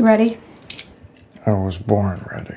Ready? I was born ready.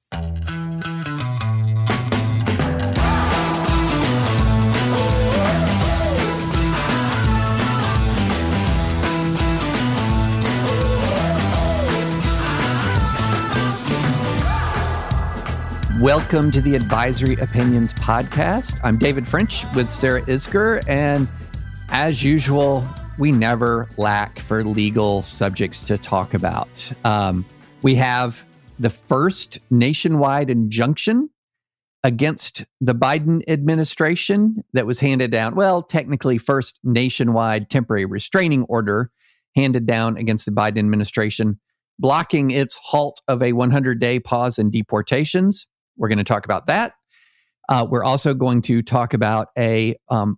Welcome to the Advisory Opinions Podcast. I'm David French with Sarah Isgur, and as usual, we never lack for legal subjects to talk about. We have the first nationwide injunction against the Biden administration that was handed down. Well, technically, first nationwide temporary restraining order handed down against the Biden administration, blocking its halt of a 100-day pause in deportations. We're going to talk about that. We're also going to talk about a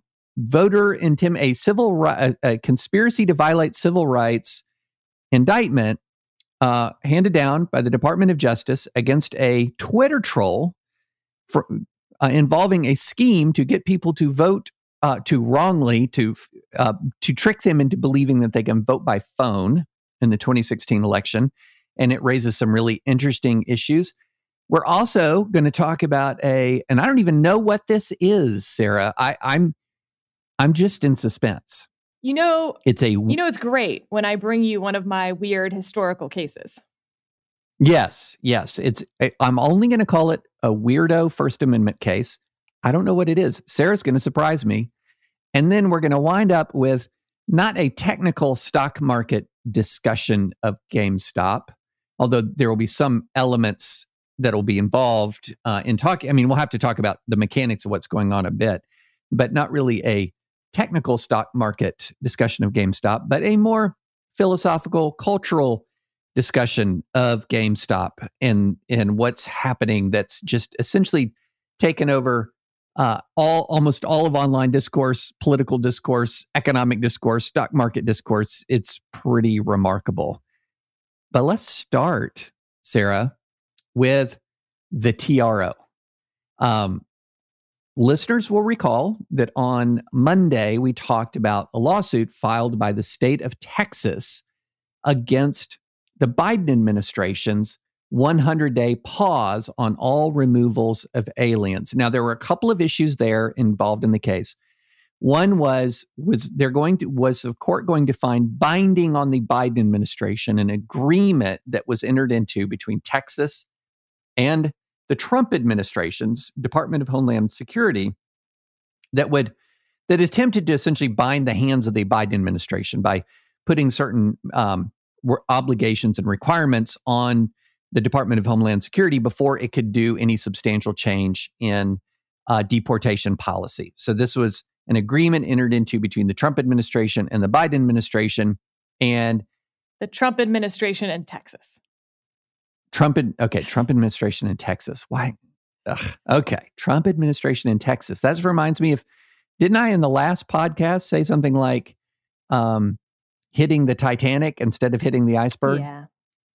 conspiracy to violate civil rights indictment handed down by the Department of Justice against a Twitter troll for involving a scheme to get people to vote to trick them into believing that they can vote by phone in the 2016 election, and it raises some really interesting issues. We're also going to talk about and I don't even know what this is, Sarah. I'm just in suspense. It's great when I bring you one of my weird historical cases. Yes. I'm only going to call it a weirdo First Amendment case. I don't know what it is. Sarah's going to surprise me. And then we're going to wind up with not a technical stock market discussion of GameStop, although there will be some elements that'll be involved in talking. I mean, we'll have to talk about the mechanics of what's going on a bit, but not really a technical stock market discussion of GameStop, but a more philosophical, cultural discussion of GameStop and what's happening that's just essentially taken over almost all of online discourse, political discourse, economic discourse, stock market discourse. It's pretty remarkable. But let's start, Sarah, with the TRO. Listeners will recall that on Monday, we talked about a lawsuit filed by the state of Texas against the Biden administration's 100-day pause on all removals of aliens. Now, there were a couple of issues there involved in the case. One was the court going to find binding on the Biden administration an agreement that was entered into between Texas and the Trump administration's Department of Homeland Security that attempted to essentially bind the hands of the Biden administration by putting certain obligations and requirements on the Department of Homeland Security before it could do any substantial change in deportation policy. So this was an agreement entered into between the Trump administration and the Biden administration, and the Trump administration in Texas. Trump administration in Texas. Why? Okay, Trump administration in Texas. That reminds me of, didn't I in the last podcast say something like hitting the Titanic instead of hitting the iceberg? Yeah.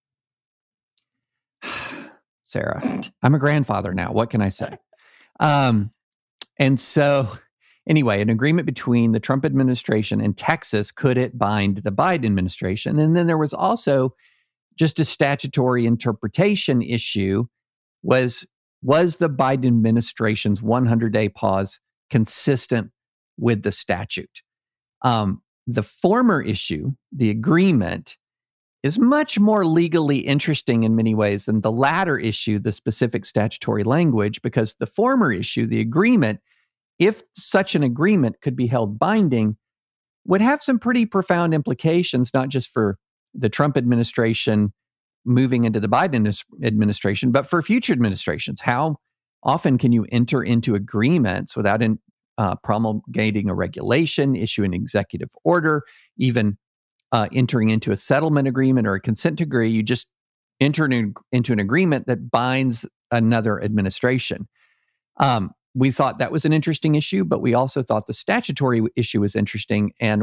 Sarah, I'm a grandfather now. What can I say? And so anyway, an agreement between the Trump administration and Texas, could it bind the Biden administration? And then there was also just a statutory interpretation issue. Was the Biden administration's 100-day pause consistent with the statute? The former issue, the agreement, is much more legally interesting in many ways than the latter issue, the specific statutory language, because the former issue, the agreement, if such an agreement could be held binding, would have some pretty profound implications, not just for the Trump administration moving into the Biden administration, but for future administrations. How often can you enter into agreements without promulgating a regulation, issue an executive order, even entering into a settlement agreement or a consent decree? You just enter into an agreement that binds another administration. We thought that was an interesting issue, but we also thought the statutory issue was interesting. And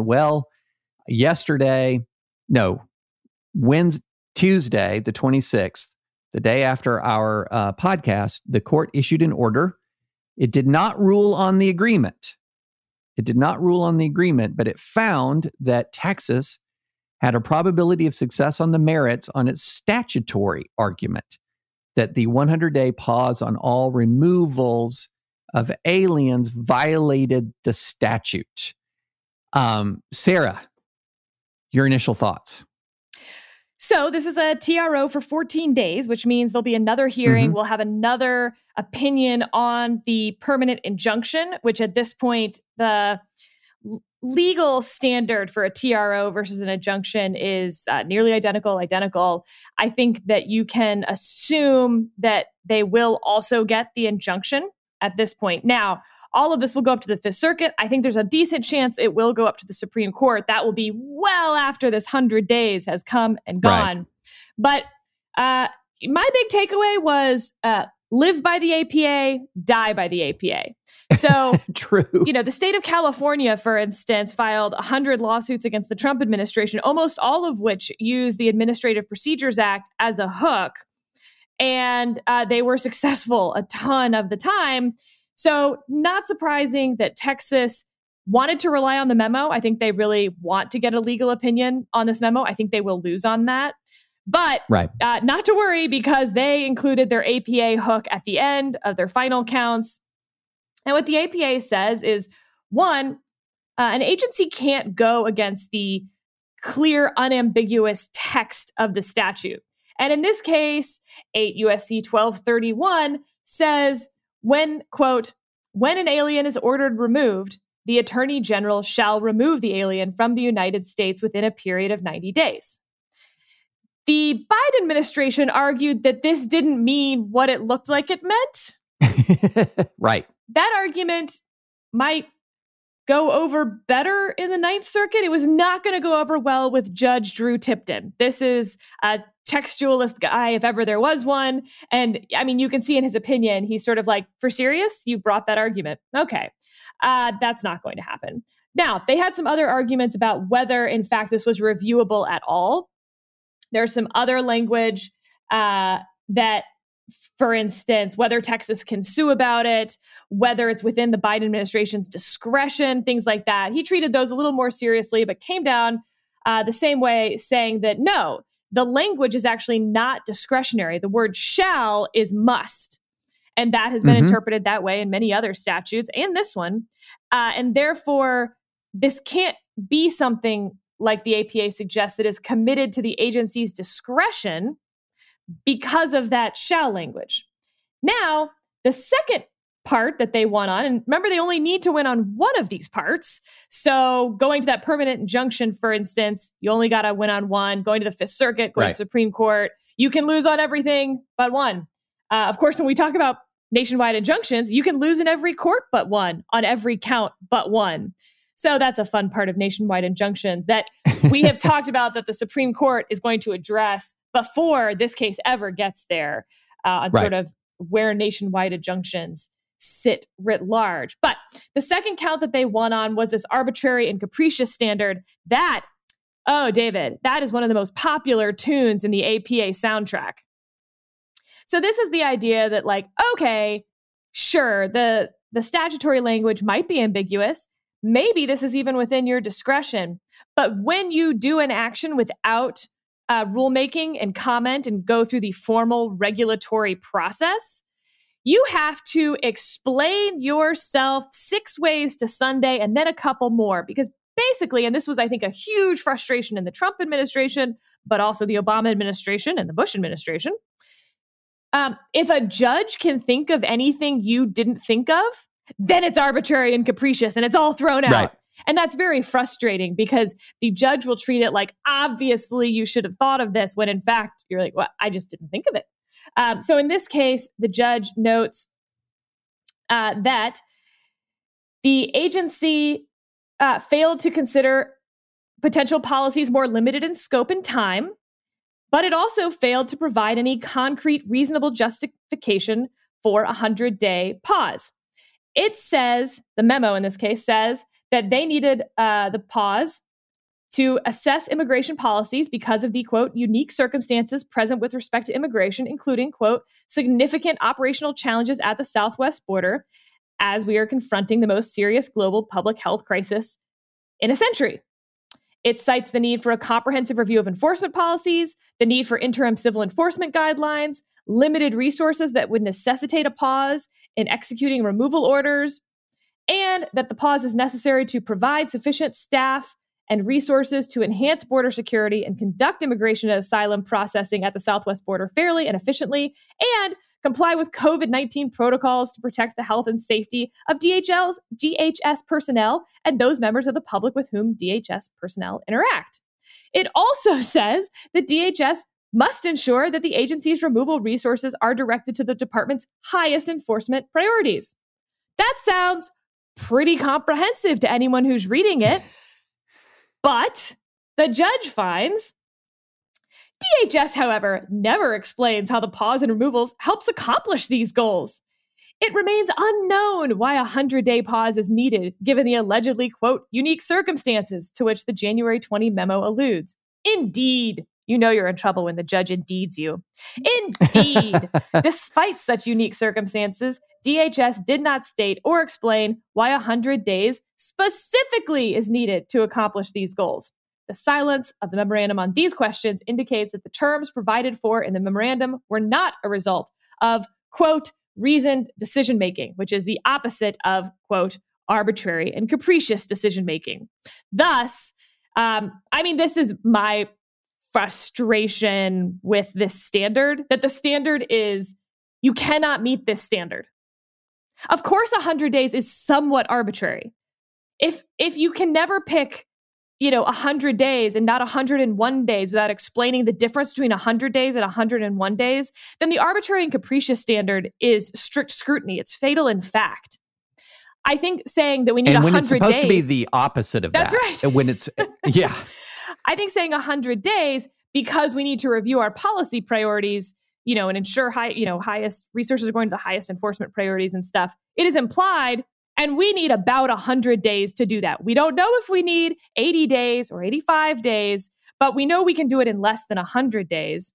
Tuesday, the 26th, the day after our podcast, the court issued an order. It did not rule on the agreement. But it found that Texas had a probability of success on the merits on its statutory argument that the 100-day pause on all removals of aliens violated the statute. Sarah, your initial thoughts? So this is a TRO for 14 days, which means there'll be another hearing. We'll have another opinion on the permanent injunction, which at this point, the legal standard for a TRO versus an injunction is nearly identical. I think that you can assume that they will also get the injunction at this point. Now, all of this will go up to the Fifth Circuit. I think there's a decent chance it will go up to the Supreme Court. That will be well after this 100 days has come and gone. Right. But my big takeaway was live by the APA, die by the APA. So, true. The state of California, for instance, filed 100 lawsuits against the Trump administration, almost all of which use the Administrative Procedures Act as a hook. And they were successful a ton of the time. So not surprising that Texas wanted to rely on the memo. I think they really want to get a legal opinion on this memo. I think they will lose on that. But not to worry, because they included their APA hook at the end of their final counts. And what the APA says is, one, an agency can't go against the clear, unambiguous text of the statute. And in this case, 8 U.S.C. 1231 says, when an alien is ordered removed, the Attorney General shall remove the alien from the United States within a period of 90 days. The Biden administration argued that this didn't mean what it looked like it meant. Right. That argument might go over better in the Ninth Circuit. It was not going to go over well with Judge Drew Tipton. This is a textualist guy, if ever there was one. And I mean, you can see in his opinion, he's sort of like, for serious? You brought that argument. Okay. That's not going to happen. Now, they had some other arguments about whether, in fact, this was reviewable at all. There's some other language that, for instance, whether Texas can sue about it, whether it's within the Biden administration's discretion, things like that. He treated those a little more seriously, but came down the same way, saying that no, the language is actually not discretionary. The word shall is must. And that has been interpreted that way in many other statutes and this one. And therefore, this can't be something like the APA suggests that is committed to the agency's discretion because of that shall language. Now, the second part that they won on, and remember, they only need to win on one of these parts. So going to that permanent injunction, for instance, you only got to win on one. Going to the Fifth Circuit, going to the Supreme Court, you can lose on everything but one. Of course, when we talk about nationwide injunctions, you can lose in every court but one, on every count but one. So that's a fun part of nationwide injunctions that we have talked about, that the Supreme Court is going to address before this case ever gets there, on sort of where nationwide injunctions sit writ large. But the second count that they won on was this arbitrary and capricious standard that, oh, David, that is one of the most popular tunes in the APA soundtrack. So this is the idea that, like, okay, sure, the statutory language might be ambiguous. Maybe this is even within your discretion. But when you do an action without rulemaking and comment and go through the formal regulatory process, you have to explain yourself 6 ways to Sunday and then a couple more. Because basically, and this was, I think, a huge frustration in the Trump administration, but also the Obama administration and the Bush administration. If a judge can think of anything you didn't think of, then it's arbitrary and capricious and it's all thrown out. Right. And that's very frustrating because the judge will treat it like, obviously you should have thought of this, when in fact you're like, well, I just didn't think of it. So in this case, the judge notes that the agency failed to consider potential policies more limited in scope and time, but it also failed to provide any concrete, reasonable justification for a 100-day pause. It says, the memo in this case says, that they needed the pause to assess immigration policies because of the, quote, unique circumstances present with respect to immigration, including, quote, significant operational challenges at the southwest border as we are confronting the most serious global public health crisis in a century. It cites the need for a comprehensive review of enforcement policies, the need for interim civil enforcement guidelines, limited resources that would necessitate a pause in executing removal orders, and that the pause is necessary to provide sufficient staff and resources to enhance border security and conduct immigration and asylum processing at the southwest border fairly and efficiently, and comply with COVID-19 protocols to protect the health and safety of DHS personnel and those members of the public with whom DHS personnel interact. It also says that DHS must ensure that the agency's removal resources are directed to the department's highest enforcement priorities. That sounds pretty comprehensive to anyone who's reading it. But the judge finds DHS, however, never explains how the pause in removals helps accomplish these goals. It remains unknown why a 100-day pause is needed, given the allegedly, quote, unique circumstances to which the January 20 memo alludes. Indeed. You know you're in trouble when the judge indeeds you. Indeed. Despite such unique circumstances, DHS did not state or explain why 100 days specifically is needed to accomplish these goals. The silence of the memorandum on these questions indicates that the terms provided for in the memorandum were not a result of, quote, reasoned decision-making, which is the opposite of, quote, arbitrary and capricious decision-making. Thus, this is my frustration with this standard, that the standard is you cannot meet this standard. Of course, 100 days is somewhat arbitrary. If you can never pick, 100 days and not 101 days without explaining the difference between 100 days and 101 days, then the arbitrary and capricious standard is strict scrutiny. It's fatal in fact. I think saying that we need 100 days... And when it's supposed to be the opposite of that. That's right. When it's, yeah. I think saying 100 days because we need to review our policy priorities, and ensure highest resources are going to the highest enforcement priorities and stuff. It is implied, and we need about 100 days to do that. We don't know if we need 80 days or 85 days, but we know we can do it in less than 100 days.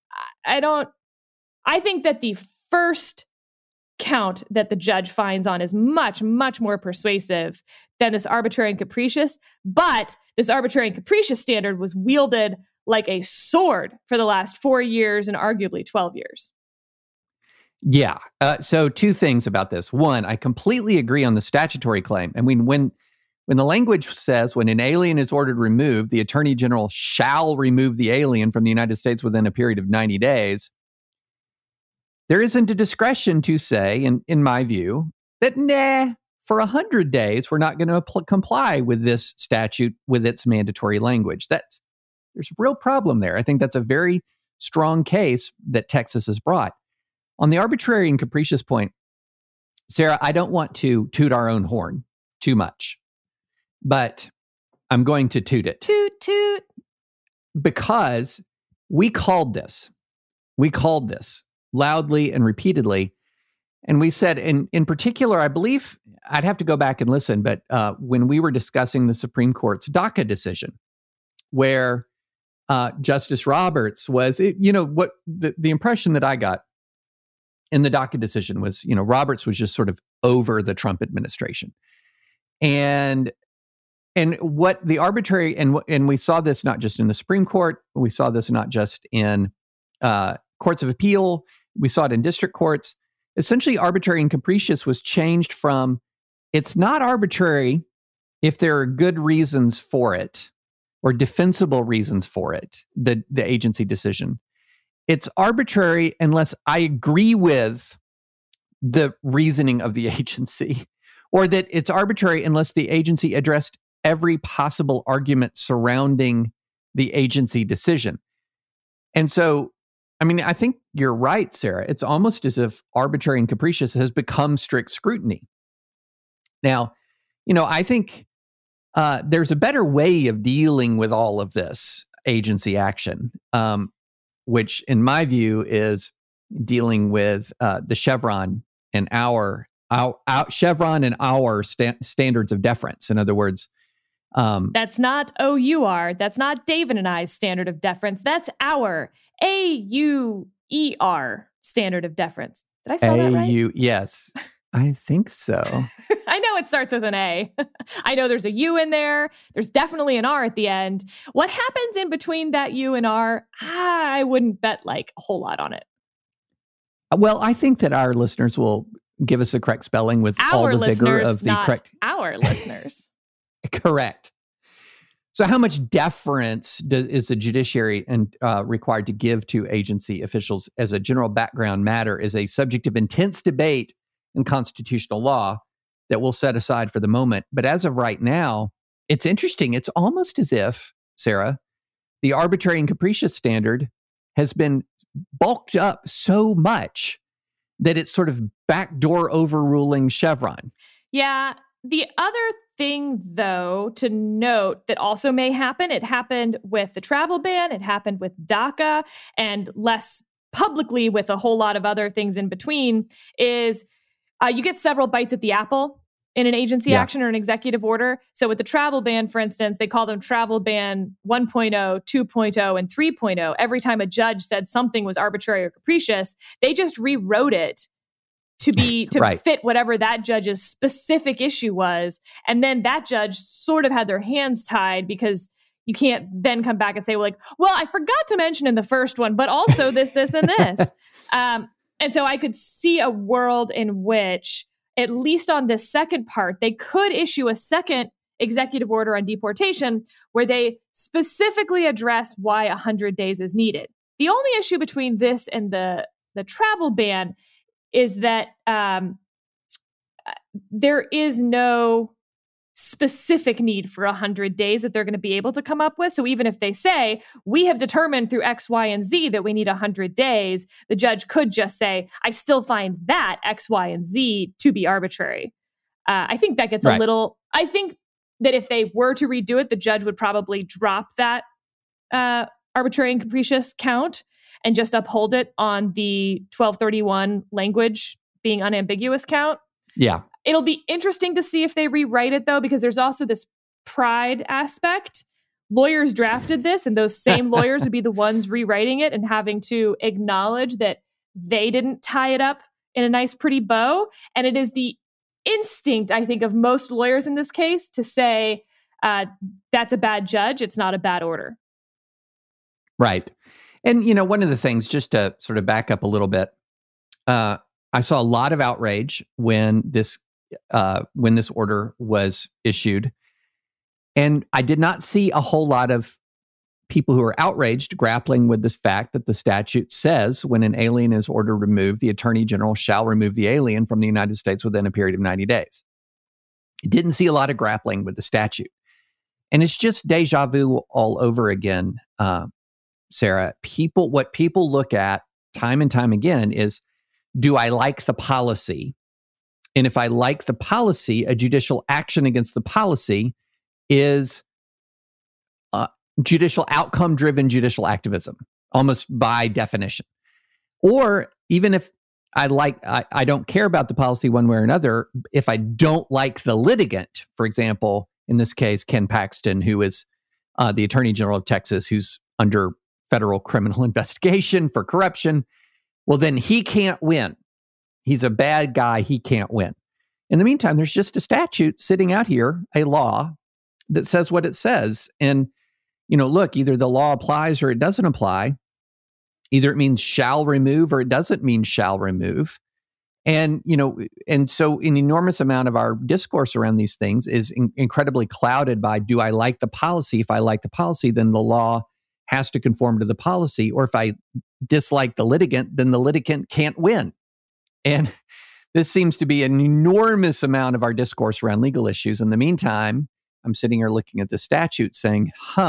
I think that the first count that the judge finds on is much, much more persuasive than this arbitrary and capricious. But this arbitrary and capricious standard was wielded like a sword for the last 4 years and arguably 12 years. Yeah. So two things about this. One, I completely agree on the statutory claim. I mean, when the language says when an alien is ordered removed, the Attorney General shall remove the alien from the United States within a period of 90 days, there isn't a discretion to say, in my view, that for 100 days, we're not going to comply with this statute with its mandatory language. There's a real problem there. I think that's a very strong case that Texas has brought. On the arbitrary and capricious point, Sarah, I don't want to toot our own horn too much, but I'm going to toot it. Toot, toot. Because we called this loudly and repeatedly. And we said, in particular, I believe, I'd have to go back and listen, but when we were discussing the Supreme Court's DACA decision, where Justice Roberts was, what the impression that I got in the DACA decision was, Roberts was just sort of over the Trump administration. And what the arbitrary, and we saw this not just in the Supreme Court, we saw this not just in courts of appeal, we saw it in district courts. Essentially, arbitrary and capricious was changed from, it's not arbitrary if there are good reasons for it or defensible reasons for it, the agency decision. It's arbitrary unless I agree with the reasoning of the agency, or that it's arbitrary unless the agency addressed every possible argument surrounding the agency decision. And so, I think you're right, Sarah. It's almost as if arbitrary and capricious has become strict scrutiny. Now, I think there's a better way of dealing with all of this agency action, which in my view is dealing with the Chevron and our standards of deference. In other words, that's not OUR. That's not David and I's standard of deference. That's our AUER standard of deference. Did I spell that right? Yes, I think so. I know it starts with an A. I know there's a U in there. There's definitely an R at the end. What happens in between that U and R? I wouldn't bet like a whole lot on it. Well, I think that our listeners will give us the correct spelling with all the vigor of the correct. Our listeners. Correct. So how much deference is the judiciary required to give to agency officials as a general background matter is a subject of intense debate in constitutional law that we'll set aside for the moment. But as of right now, it's interesting. It's almost as if, Sarah, the arbitrary and capricious standard has been bulked up so much that it's sort of backdoor overruling Chevron. Yeah. The other thing, though, to note that also may happen, it happened with the travel ban, it happened with DACA, and less publicly with a whole lot of other things in between, is you get several bites at the apple in an agency action or an executive order. So with the travel ban, for instance, they call them travel ban 1.0, 2.0, and 3.0. Every time a judge said something was arbitrary or capricious, they just rewrote it to fit whatever that judge's specific issue was. And then that judge sort of had their hands tied because you can't then come back and say, well, I forgot to mention in the first one, but also this, and this. And so I could see a world in which, at least on this second part, they could issue a second executive order on deportation where they specifically address why 100 days is needed. The only issue between this and the travel ban is that there is no specific need for 100 days that they're going to be able to come up with. So even if they say, we have determined through X, Y, and Z that we need 100 days, the judge could just say, I still find that X, Y, and Z to be arbitrary. I think that gets a little, I think that if they were to redo it, the judge would probably drop that arbitrary and capricious count and just uphold it on the 1231 language being unambiguous count. Yeah. It'll be interesting to see if they rewrite it, though, because there's also this pride aspect. Lawyers drafted this, and those same lawyers would be the ones rewriting it and having to acknowledge that they didn't tie it up in a nice, pretty bow. And it is the instinct, I think, of most lawyers in this case to say, that's a bad judge. It's not a bad order. Right. And, one of the things, just to sort of back up a little bit, I saw a lot of outrage when this order was issued. And I did not see a whole lot of people who are outraged grappling with this fact that the statute says when an alien is ordered removed, the Attorney General shall remove the alien from the United States within a period of 90 days. Didn't see a lot of grappling with the statute. And it's just deja vu all over again, Sarah. What people look at time and time again is, do I like the policy? And if I like the policy, a judicial action against the policy is judicial outcome-driven judicial activism, almost by definition. Or even if I don't care about the policy one way or another, if I don't like the litigant, for example, in this case, Ken Paxton, who is the Attorney General of Texas, who's under federal criminal investigation for corruption, well, then he can't win. He's a bad guy. He can't win. In the meantime, there's just a statute sitting out here, a law that says what it says. And, look, either the law applies or it doesn't apply. Either it means shall remove or it doesn't mean shall remove. And, and so an enormous amount of our discourse around these things is incredibly clouded by, do I like the policy? If I like the policy, then the law has to conform to the policy. Or if I dislike the litigant, then the litigant can't win. And this seems to be an enormous amount of our discourse around legal issues. In the meantime, I'm sitting here looking at the statute saying,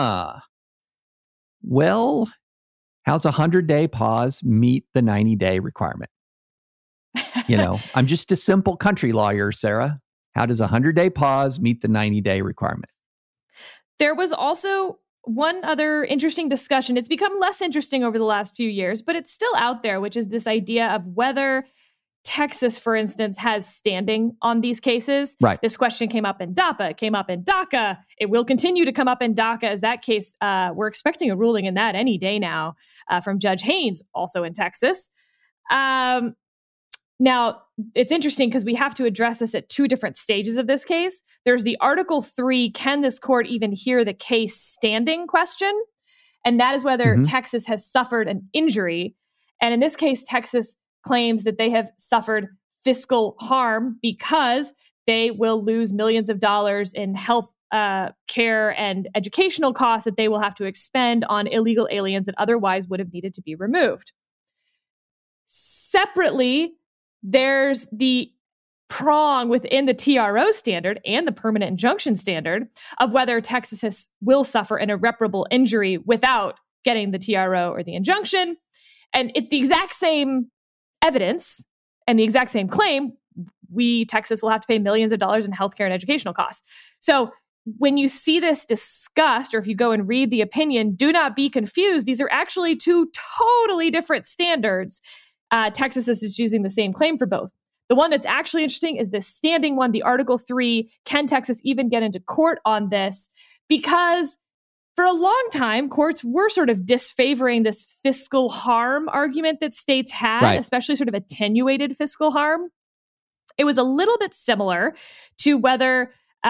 well, how's a 100-day pause meet the 90-day requirement? I'm just a simple country lawyer, Sarah. How does a 100-day pause meet the 90-day requirement? There was also one other interesting discussion. It's become less interesting over the last few years, but it's still out there, which is this idea of whether Texas, for instance, has standing on these cases. Right. This question came up in DAPA, it came up in DACA. It will continue to come up in DACA as that case. We're expecting a ruling in that any day now from Judge Haynes, also in Texas. Now, it's interesting because we have to address this at two different stages of this case. There's the Article 3, can this court even hear the case standing question? And that is whether Texas has suffered an injury. And in this case, Texas claims that they have suffered fiscal harm because they will lose millions of dollars in health care and educational costs that they will have to expend on illegal aliens that otherwise would have needed to be removed. Separately, there's the prong within the TRO standard and the permanent injunction standard of whether Texas will suffer an irreparable injury without getting the TRO or the injunction. And it's the exact same evidence and the exact same claim. Texas will have to pay millions of dollars in healthcare and educational costs. So when you see this discussed, or if you go and read the opinion, do not be confused. These are actually two totally different standards. Texas is just using the same claim for both. The one that's actually interesting is this standing one, the Article 3. Can Texas even get into court on this? Because for a long time, courts were sort of disfavoring this fiscal harm argument that states had, especially sort of attenuated fiscal harm. It was a little bit similar to whether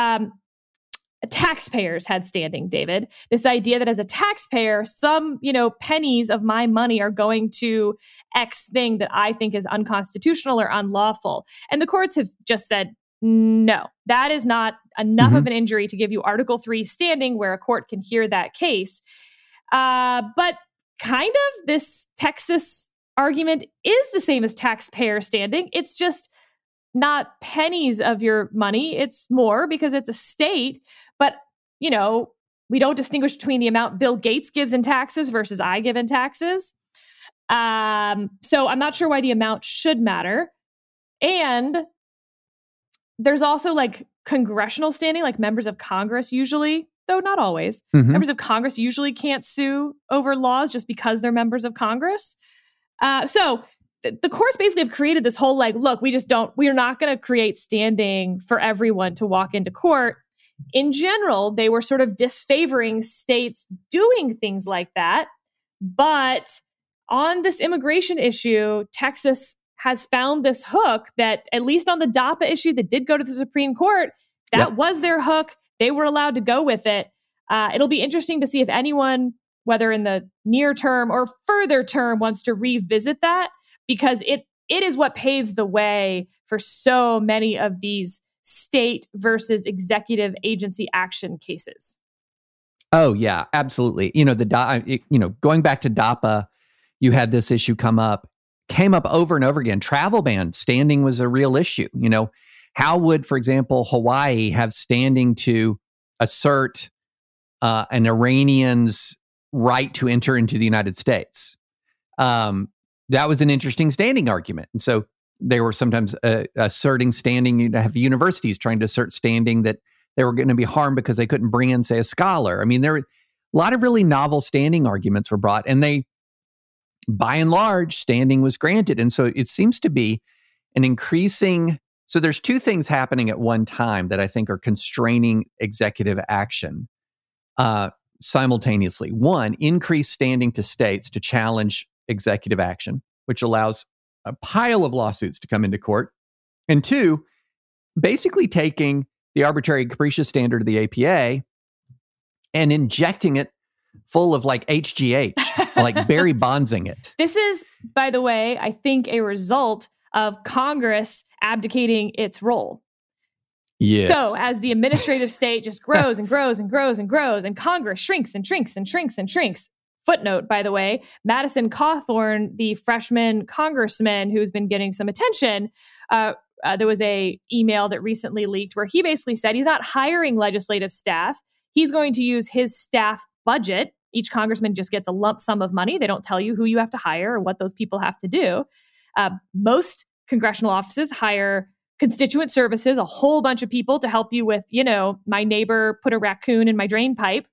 taxpayers had standing, David. This idea that as a taxpayer, some, pennies of my money are going to X thing that I think is unconstitutional or unlawful. And the courts have just said, no, that is not enough of an injury to give you Article 3 standing where a court can hear that case. But kind of this Texas argument is the same as taxpayer standing. It's just not pennies of your money. It's more because it's a state. But, we don't distinguish between the amount Bill Gates gives in taxes versus I give in taxes. So I'm not sure why the amount should matter. And there's also like congressional standing, like members of Congress usually, though not always, members of Congress usually can't sue over laws just because they're members of Congress. So the courts basically have created this whole look, we're not going to create standing for everyone to walk into court. In general, they were sort of disfavoring states doing things like that. But on this immigration issue, Texas has found this hook that, at least on the DAPA issue that did go to the Supreme Court, that was their hook. They were allowed to go with it. It'll be interesting to see if anyone, whether in the near term or further term, wants to revisit that, because it is what paves the way for so many of these state versus executive agency action cases. Oh yeah, absolutely. Going back to DAPA, you had this issue came up over and over again. Travel ban standing was a real issue. How would, for example, Hawaii have standing to assert an Iranian's right to enter into the United States? That was an interesting standing argument. And so they were sometimes asserting standing. You'd have universities trying to assert standing that they were going to be harmed because they couldn't bring in, say, a scholar. I mean, there were a lot of really novel standing arguments were brought, and they, by and large, standing was granted. And so it seems to be an increasing. So there's two things happening at one time that I think are constraining executive action simultaneously. One, increased standing to states to challenge executive action, which allows a pile of lawsuits to come into court. And two, basically taking the arbitrary and capricious standard of the APA and injecting it full of HGH, like Barry Bondsing it. This is, by the way, I think a result of Congress abdicating its role. Yes. So as the administrative state just grows and grows and grows and grows, and Congress shrinks and shrinks and shrinks and shrinks. Footnote, by the way, Madison Cawthorn, the freshman congressman who's been getting some attention, there was a email that recently leaked where he basically said he's not hiring legislative staff. He's going to use his staff budget. Each congressman just gets a lump sum of money. They don't tell you who you have to hire or what those people have to do. Most congressional offices hire constituent services, a whole bunch of people to help you with, my neighbor put a raccoon in my drain pipe.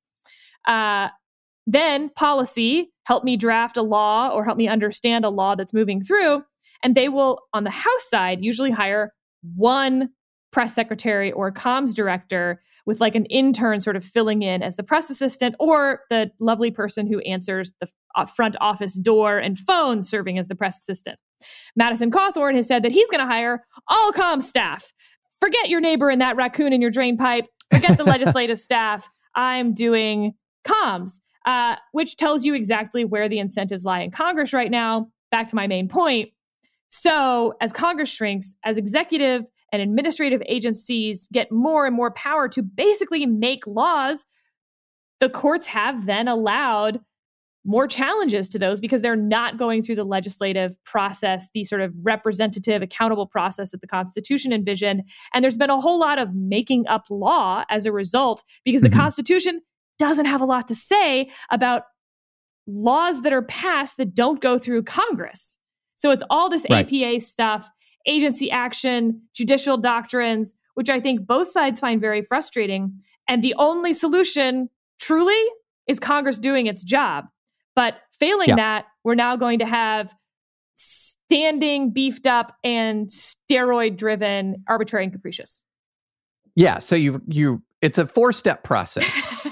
Then policy, help me draft a law or help me understand a law that's moving through. And they will, on the House side, usually hire one press secretary or comms director with an intern sort of filling in as the press assistant, or the lovely person who answers the front office door and phone serving as the press assistant. Madison Cawthorn has said that he's going to hire all comms staff. Forget your neighbor and that raccoon in your drain pipe. Forget the legislative staff. I'm doing comms, which tells you exactly where the incentives lie in Congress right now. Back to my main point. So as Congress shrinks, as executive and administrative agencies get more and more power to basically make laws, the courts have then allowed more challenges to those because they're not going through the legislative process, the sort of representative, accountable process that the Constitution envisioned. And there's been a whole lot of making up law as a result because the Constitution doesn't have a lot to say about laws that are passed that don't go through Congress. So it's all this APA stuff, agency action, judicial doctrines, which I think both sides find very frustrating. And the only solution truly is Congress doing its job. But failing that, we're now going to have standing, beefed up, and steroid-driven, arbitrary and capricious. Yeah, so it's a 4-step process.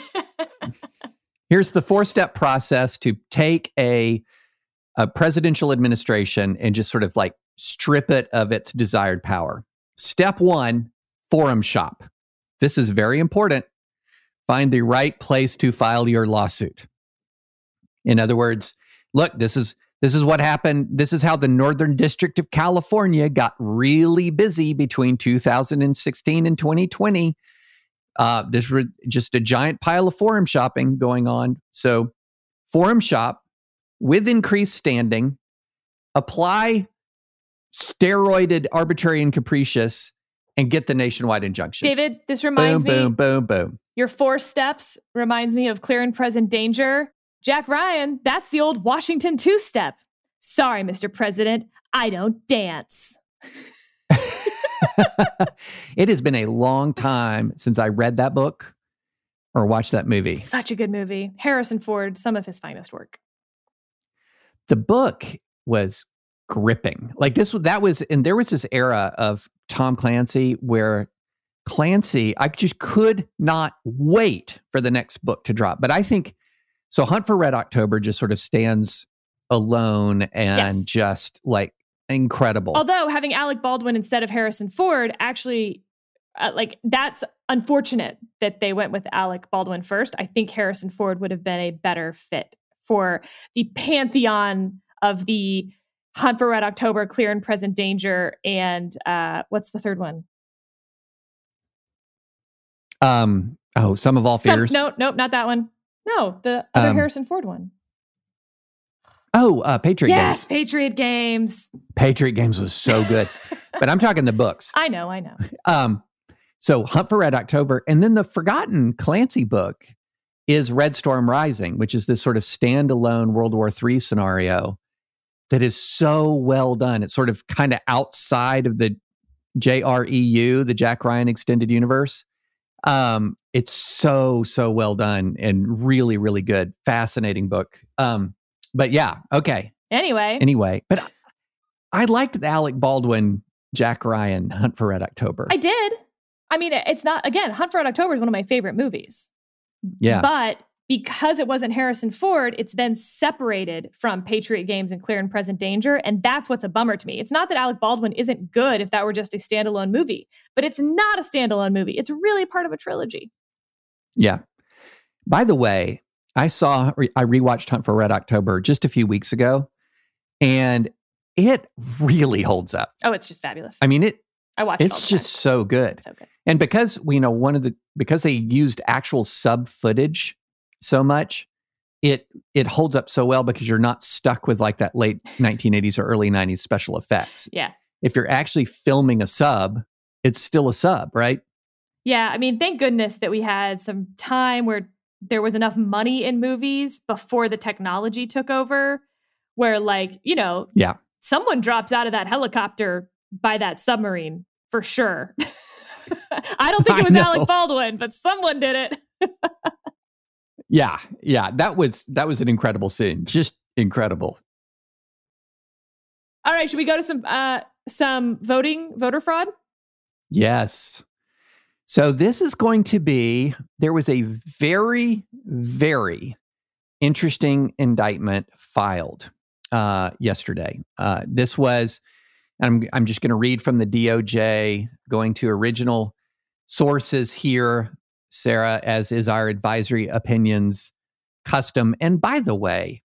Here's the 4-step process to take a presidential administration and just sort of like strip it of its desired power. Step 1, forum shop. This is very important. Find the right place to file your lawsuit. In other words, look, this is what happened. This is how the Northern District of California got really busy between 2016 and 2020. There's just a giant pile of forum shopping going on. So forum shop with increased standing, apply steroided, arbitrary, and capricious, and get the nationwide injunction. David, this reminds me. Boom, boom, boom, boom. Your 4 steps reminds me of clear and present danger. Jack Ryan, that's the old Washington 2-step. Sorry, Mr. President, I don't dance. It has been a long time since I read that book or watched that movie. Such a good movie. Harrison Ford, some of his finest work. The book was gripping. Like there was this era of Tom Clancy where Clancy, I just could not wait for the next book to drop. But I think, so Hunt for Red October just sort of stands alone and just like incredible. Although having Alec Baldwin instead of Harrison Ford, actually, that's unfortunate that they went with Alec Baldwin first. I think Harrison Ford would have been a better fit for the pantheon of the Hunt for Red October, Clear and Present Danger, and what's the third one? Sum of All Fears. Nope, not that one. No, the other Harrison Ford one. Patriot Games. Yes, Patriot Games. Patriot Games was so good. But I'm talking the books. I know. So Hunt for Red October. And then the forgotten Clancy book is Red Storm Rising, which is this sort of standalone World War III scenario that is so well done. It's sort of kind of outside of the JREU, the Jack Ryan Extended Universe. It's so well done and really, really good. Fascinating book. But yeah, okay. Anyway, but I liked the Alec Baldwin, Jack Ryan, Hunt for Red October. I did. I mean, it's not, again, Hunt for Red October is one of my favorite movies. Yeah. But because it wasn't Harrison Ford, it's then separated from Patriot Games and Clear and Present Danger. And that's what's a bummer to me. It's not that Alec Baldwin isn't good if that were just a standalone movie, but it's not a standalone movie. It's really part of a trilogy. Yeah. By the way, I rewatched Hunt for Red October just a few weeks ago, and it really holds up. Oh, it's just fabulous. I mean, I watched it all the it's just so good. So good. And because because they used actual sub footage so much, it holds up so well because you're not stuck with like that late 1980s or early 90s special effects. Yeah. If you're actually filming a sub, it's still a sub, right? Yeah. I mean, thank goodness that we had some time where there was enough money in movies before the technology took over, where someone drops out of that helicopter by that submarine for sure. I don't think it was Alec Baldwin, but someone did it. Yeah. That was an incredible scene. Just incredible. All right, should we go to some voter fraud? Yes. So this is going to be, there was a very, very interesting indictment filed yesterday. This was, I'm just going to read from the DOJ, going to original sources here, Sarah, as is our advisory opinions custom. And by the way,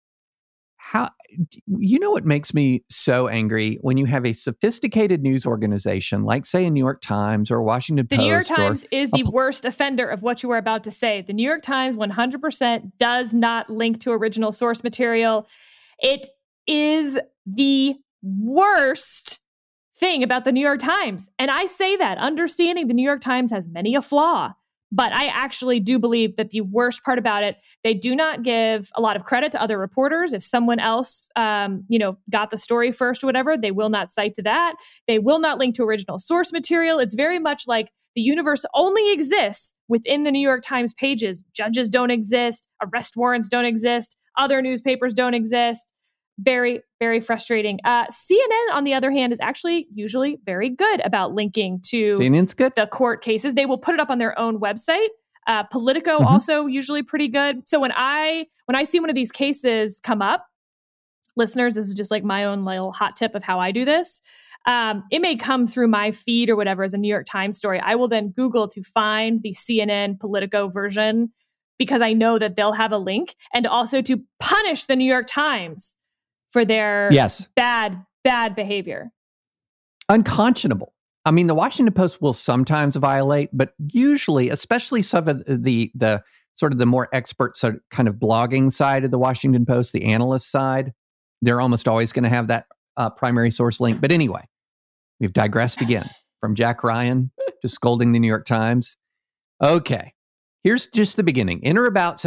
what makes me so angry when you have a sophisticated news organization like, say, a New York Times or Washington Post. The New York Times is the worst offender of what you were about to say. The New York Times 100% does not link to original source material. It is the worst thing about the New York Times. And I say that understanding the New York Times has many a flaw. But I actually do believe that the worst part about it, they do not give a lot of credit to other reporters. If someone else, got the story first or whatever, they will not cite to that. They will not link to original source material. It's very much like the universe only exists within the New York Times pages. Judges don't exist. Arrest warrants don't exist. Other newspapers don't exist. Very, very frustrating. CNN, on the other hand, is actually usually very good about linking to CNN's good. The court cases. They will put it up on their own website. Politico also usually pretty good. So when I see one of these cases come up, listeners, this is just like my own little hot tip of how I do this. It may come through my feed or whatever as a New York Times story. I will then Google to find the CNN Politico version because I know that they'll have a link, and also to punish the New York Times for their bad behavior. Unconscionable. I mean, the Washington Post will sometimes violate, but usually, especially some of the sort of the more expert sort of kind of blogging side of the Washington Post, the analyst side, they're almost always going to have that primary source link. But anyway, we've digressed again from Jack Ryan to scolding the New York Times. Okay. Here's just the beginning. In or about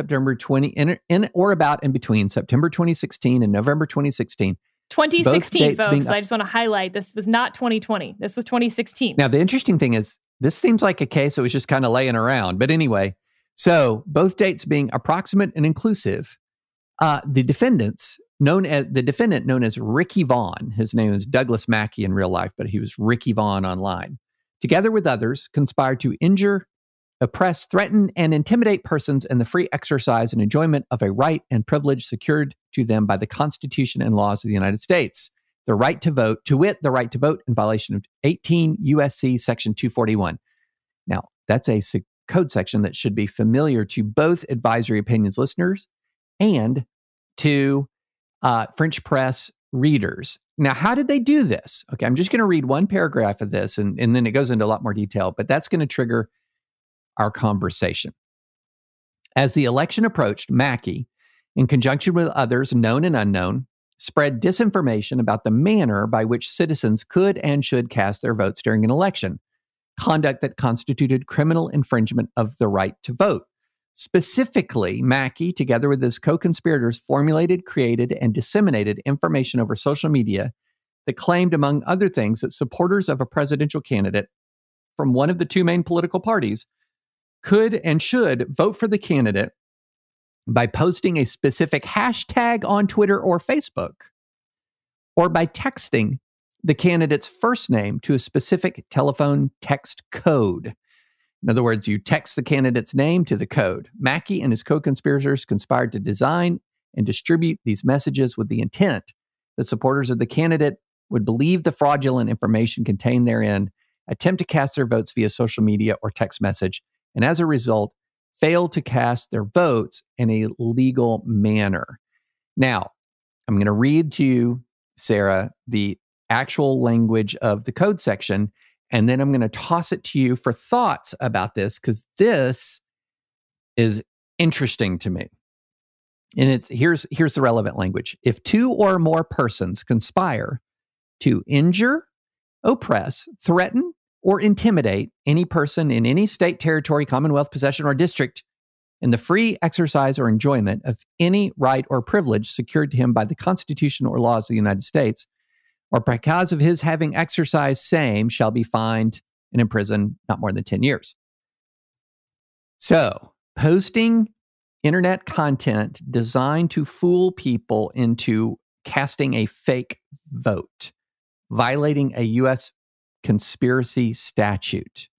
in between September 2016 and November 2016. 2016, folks. I just want to highlight this was not 2020. This was 2016. Now, the interesting thing is, this seems like a case that was just kind of laying around. But anyway, so both dates being approximate and inclusive, the defendant known as Ricky Vaughn, his name is Douglas Mackey in real life, but he was Ricky Vaughn online, together with others, conspired to injure, oppress, threaten, and intimidate persons in the free exercise and enjoyment of a right and privilege secured to them by the Constitution and laws of the United States. The right to vote, to wit, the right to vote in violation of 18 U.S.C. Section 241. Now, that's a code section that should be familiar to both Advisory Opinions listeners and to French press readers. Now, how did they do this? Okay, I'm just going to read one paragraph of this, and then it goes into a lot more detail, but that's going to trigger our conversation. As the election approached, Mackey, in conjunction with others known and unknown, spread disinformation about the manner by which citizens could and should cast their votes during an election, conduct that constituted criminal infringement of the right to vote. Specifically, Mackey, together with his co-conspirators, formulated, created, and disseminated information over social media that claimed, among other things, that supporters of a presidential candidate from one of the two main political parties could and should vote for the candidate by posting a specific hashtag on Twitter or Facebook, or by texting the candidate's first name to a specific telephone text code. In other words, you text the candidate's name to the code. Mackey and his co-conspirators conspired to design and distribute these messages with the intent that supporters of the candidate would believe the fraudulent information contained therein, attempt to cast their votes via social media or text message, and as a result, fail to cast their votes in a legal manner. Now, I'm going to read to you, Sarah, the actual language of the code section, and then I'm going to toss it to you for thoughts about this, because this is interesting to me. And here's the relevant language. If two or more persons conspire to injure, oppress, threaten, or intimidate any person in any state, territory, commonwealth, possession, or district in the free exercise or enjoyment of any right or privilege secured to him by the Constitution or laws of the United States, or because of his having exercised same, shall be fined and imprisoned not more than 10 years. So, posting internet content designed to fool people into casting a fake vote, violating a U.S. conspiracy statute.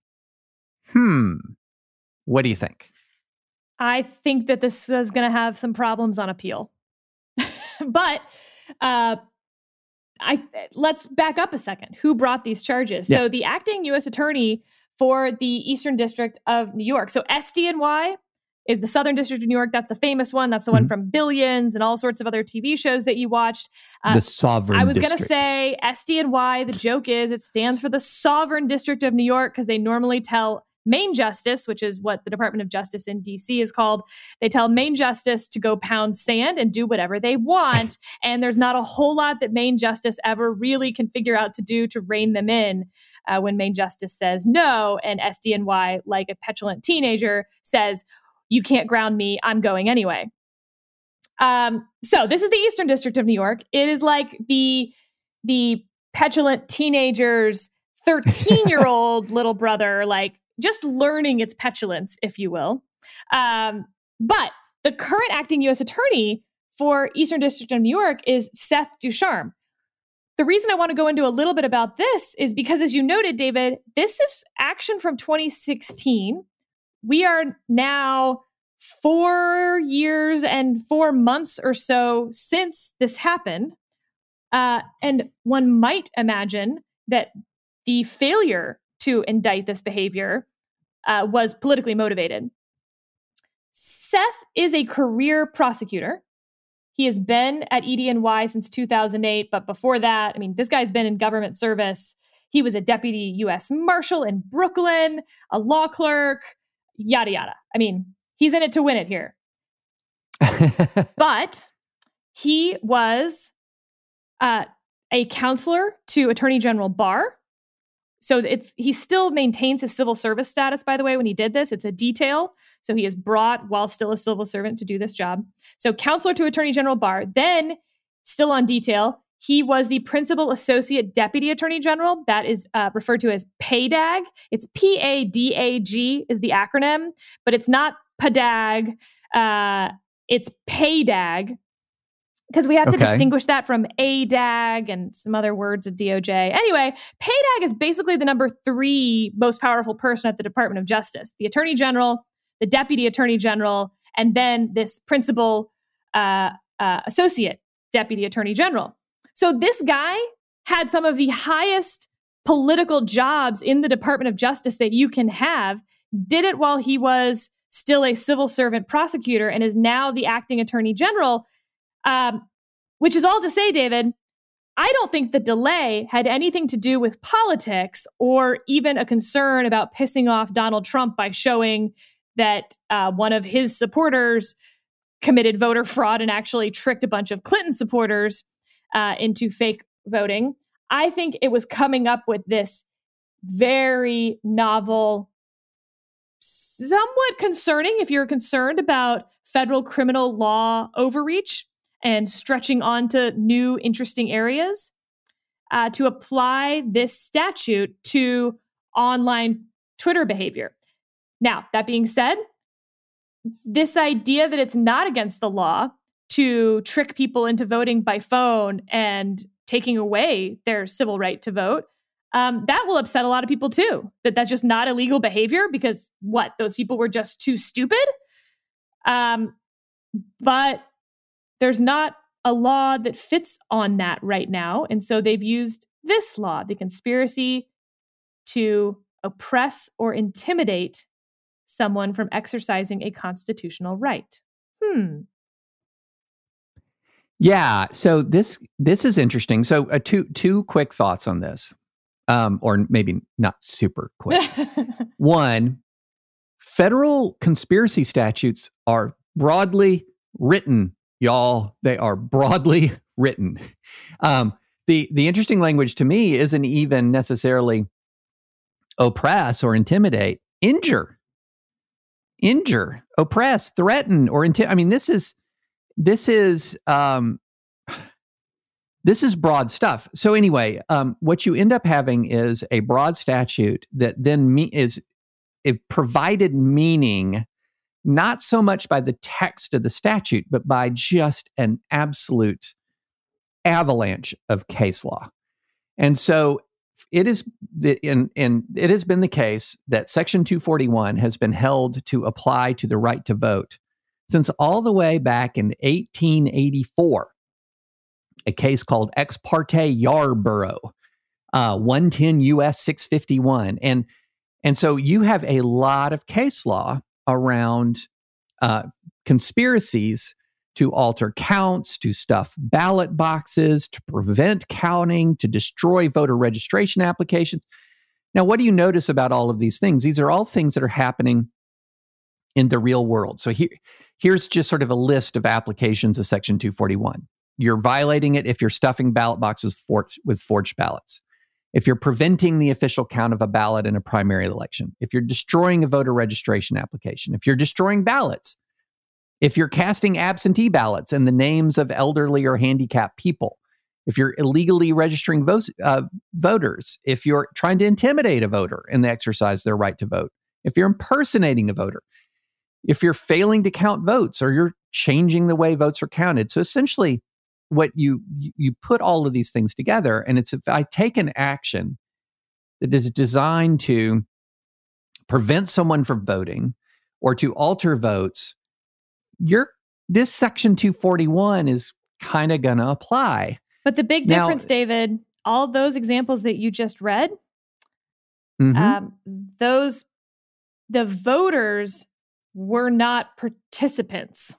What do you think? I think that this is going to have some problems on appeal. But Let's back up a second. Who brought these charges? Yeah. So the acting U.S. attorney for the Eastern District of New York. So SDNY is the Southern District of New York. That's the famous one. That's the one from Billions and all sorts of other TV shows that you watched. The Sovereign I was District. going to say SDNY. The joke is it stands for the Sovereign District of New York because they normally tell Main Justice, which is what the Department of Justice in D.C. is called. They tell Main Justice to go pound sand and do whatever they want. And there's not a whole lot that Main Justice ever really can figure out to do to rein them in when Main Justice says no. And SDNY, like a petulant teenager, says, you can't ground me. I'm going anyway. So this is the Eastern District of New York. It is like the petulant teenager's 13-year-old little brother, like just learning its petulance, if you will. But the current acting U.S. attorney for Eastern District of New York is Seth Ducharme. The reason I want to go into a little bit about this is because, as you noted, David, this is action from 2016. We are now 4 years and 4 months or so since this happened. And one might imagine that the failure to indict this behavior was politically motivated. Seth is a career prosecutor. He has been at EDNY since 2008, but before that, I mean, this guy's been in government service. He was a deputy U.S. Marshal in Brooklyn, a law clerk, yada, yada. I mean, he's in it to win it here. But he was a counselor to Attorney General Barr. So he still maintains his civil service status, by the way, when he did this. It's a detail. So he is brought while still a civil servant to do this job. So counselor to Attorney General Barr. Then, still on detail, he was the principal associate deputy attorney general. That is referred to as PADAG. It's PADAG is the acronym, but it's not PADAG. It's PADAG. Because we have to distinguish that from ADAG and some other words of DOJ. Anyway, PADAG is basically the number 3 most powerful person at the Department of Justice. The Attorney General, the Deputy Attorney General, and then this principal associate Deputy Attorney General. So this guy had some of the highest political jobs in the Department of Justice that you can have, did it while he was still a civil servant prosecutor, and is now the acting Attorney General. Which is all to say, David, I don't think the delay had anything to do with politics or even a concern about pissing off Donald Trump by showing that one of his supporters committed voter fraud and actually tricked a bunch of Clinton supporters into fake voting. I think it was coming up with this very novel, somewhat concerning, if you're concerned about federal criminal law overreach and stretching onto new interesting areas, to apply this statute to online Twitter behavior. Now, that being said, this idea that it's not against the law to trick people into voting by phone and taking away their civil right to vote, that will upset a lot of people too. That's just not illegal behavior because those people were just too stupid? But there's not a law that fits on that right now. And so they've used this law, the conspiracy to oppress or intimidate someone from exercising a constitutional right. Yeah. So this is interesting. So two quick thoughts on this, or maybe not super quick. One, federal conspiracy statutes are broadly written. Y'all, they are broadly written. The interesting language to me isn't even necessarily oppress or intimidate. Injure, oppress, threaten, or intimidate. I mean, this is broad stuff. So anyway, what you end up having is a broad statute that then it provided meaning, not so much by the text of the statute, but by just an absolute avalanche of case law. And so it has been the case that Section 241 has been held to apply to the right to vote since all the way back in 1884. a case called Ex parte Yarborough, 110 U.S. 651. And so you have a lot of case law around conspiracies to alter counts, to stuff ballot boxes, to prevent counting, to destroy voter registration applications. Now, what do you notice about all of these things? These are all things that are happening in the real world. So here's just sort of a list of applications of Section 241. You're violating it if you're stuffing ballot boxes with forged ballots, if you're preventing the official count of a ballot in a primary election, if you're destroying a voter registration application, if you're destroying ballots, if you're casting absentee ballots in the names of elderly or handicapped people, if you're illegally registering voters, if you're trying to intimidate a voter in the exercise of their right to vote, if you're impersonating a voter, if you're failing to count votes or you're changing the way votes are counted. So essentially, what you put all of these things together, and it's if I take an action that is designed to prevent someone from voting or to alter votes, this Section 241 is kind of going to apply. But the big difference, David, all those examples that you just read, the voters were not participants.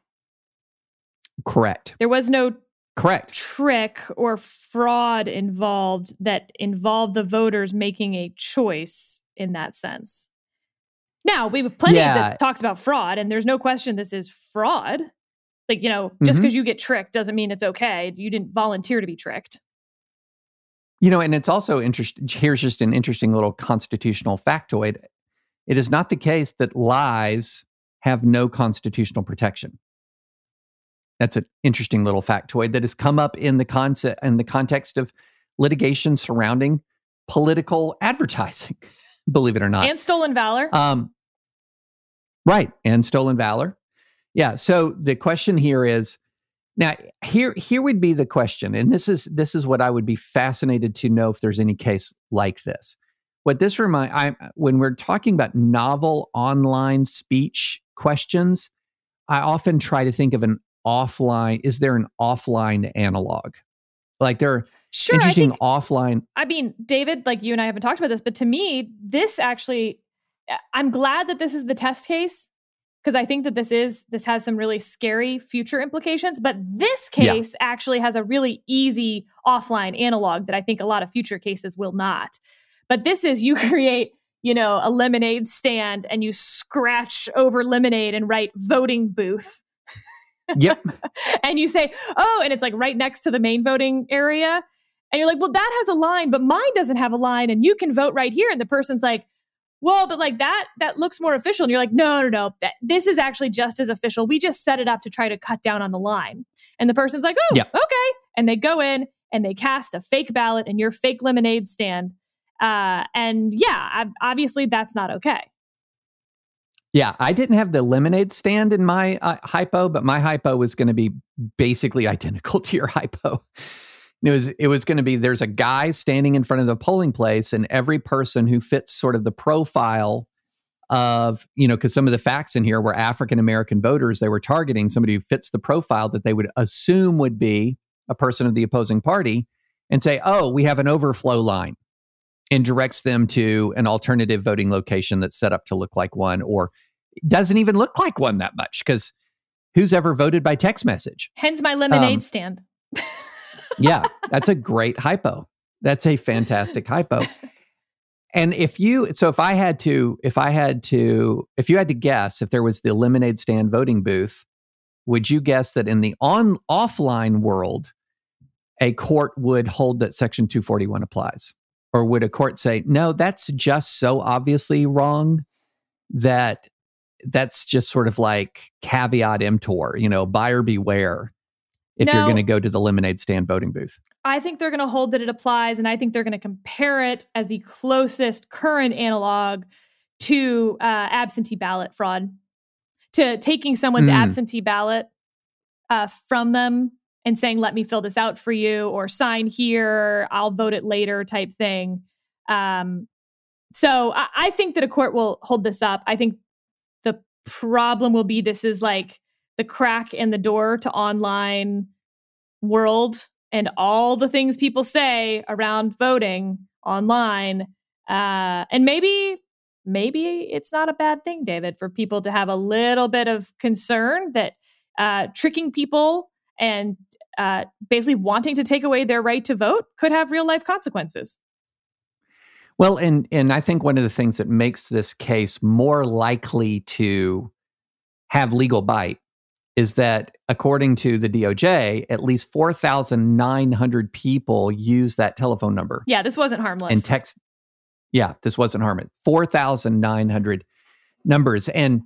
Correct. There was no trick or fraud involved that involved the voters making a choice in that sense. Now, we have plenty that talks about fraud, and there's no question this is fraud. Like, just because you get tricked doesn't mean it's okay. You didn't volunteer to be tricked. And it's also interesting. Here's just an interesting little constitutional factoid. It is not the case that lies have no constitutional protection. That's an interesting little factoid that has come up in the context of litigation surrounding political advertising, believe it or not. And stolen valor. Right. And stolen valor. Yeah. So the question here is, now here would be the question, and this is what I would be fascinated to know if there's any case like this. What this when we're talking about novel online speech questions, I often try to think of is there an offline analog? Like there are interesting offline. I mean, David, like you and I haven't talked about this, but to me, this actually, I'm glad that this is the test case, because I think that this has some really scary future implications. But this case actually has a really easy offline analog that I think a lot of future cases will not. But this is, you create, a lemonade stand and you scratch over lemonade and write voting booth. Yep. And you say, and it's like right next to the main voting area. And you're like, well, that has a line, but mine doesn't have a line and you can vote right here. And the person's like, well, but like that looks more official. And you're like, no, this is actually just as official. We just set it up to try to cut down on the line. And the person's like, okay. And they go in and they cast a fake ballot in your fake lemonade stand. Obviously that's not okay. Yeah, I didn't have the lemonade stand in my hypo, but my hypo was going to be basically identical to your hypo. It was going to be, there's a guy standing in front of the polling place, and every person who fits sort of the profile of, because some of the facts in here were African-American voters they were targeting, somebody who fits the profile that they would assume would be a person of the opposing party, and say, we have an overflow line, and directs them to an alternative voting location that's set up to look like one, or doesn't even look like one that much, because who's ever voted by text message? Hence my lemonade stand. Yeah, that's a great hypo. That's a fantastic hypo. And if you had to guess if there was the lemonade stand voting booth, would you guess that in the offline world, a court would hold that Section 241 applies? Or would a court say, no, that's just so obviously wrong that that's just sort of like caveat emptor, buyer beware if you're going to go to the lemonade stand voting booth? I think they're going to hold that it applies, and I think they're going to compare it as the closest current analog to absentee ballot fraud, to taking someone's absentee ballot from them and saying, let me fill this out for you, or sign here, I'll vote it later type thing. So I think that a court will hold this up. I think the problem will be, this is like the crack in the door to online world and all the things people say around voting online. And maybe it's not a bad thing, David, for people to have a little bit of concern that tricking people and basically wanting to take away their right to vote could have real life consequences. Well, and I think one of the things that makes this case more likely to have legal bite is that, according to the DOJ, at least 4,900 people use that telephone number. Yeah, this wasn't harmless. And text. Yeah, this wasn't harmless. 4,900 numbers. And,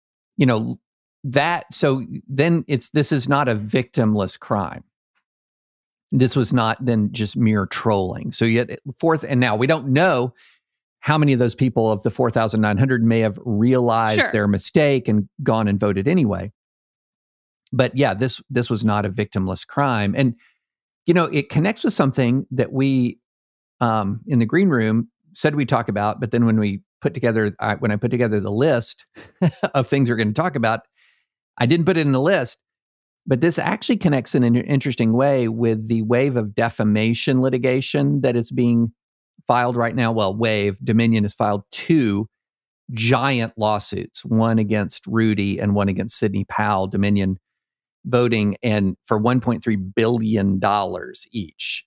so then this is not a victimless crime. This was not then just mere trolling. So yet and now we don't know how many of those people of the 4,900 may have realized their mistake and gone and voted anyway. But yeah, this was not a victimless crime. And, it connects with something that we, in the green room, said we'd talk about. But then when I put together the list of things we're going to talk about, I didn't put it in the list. But this actually connects in an interesting way with the wave of defamation litigation that is being filed right now. Well, Dominion has filed 2 giant lawsuits, one against Rudy and one against Sidney Powell, Dominion voting, and for $1.3 billion each.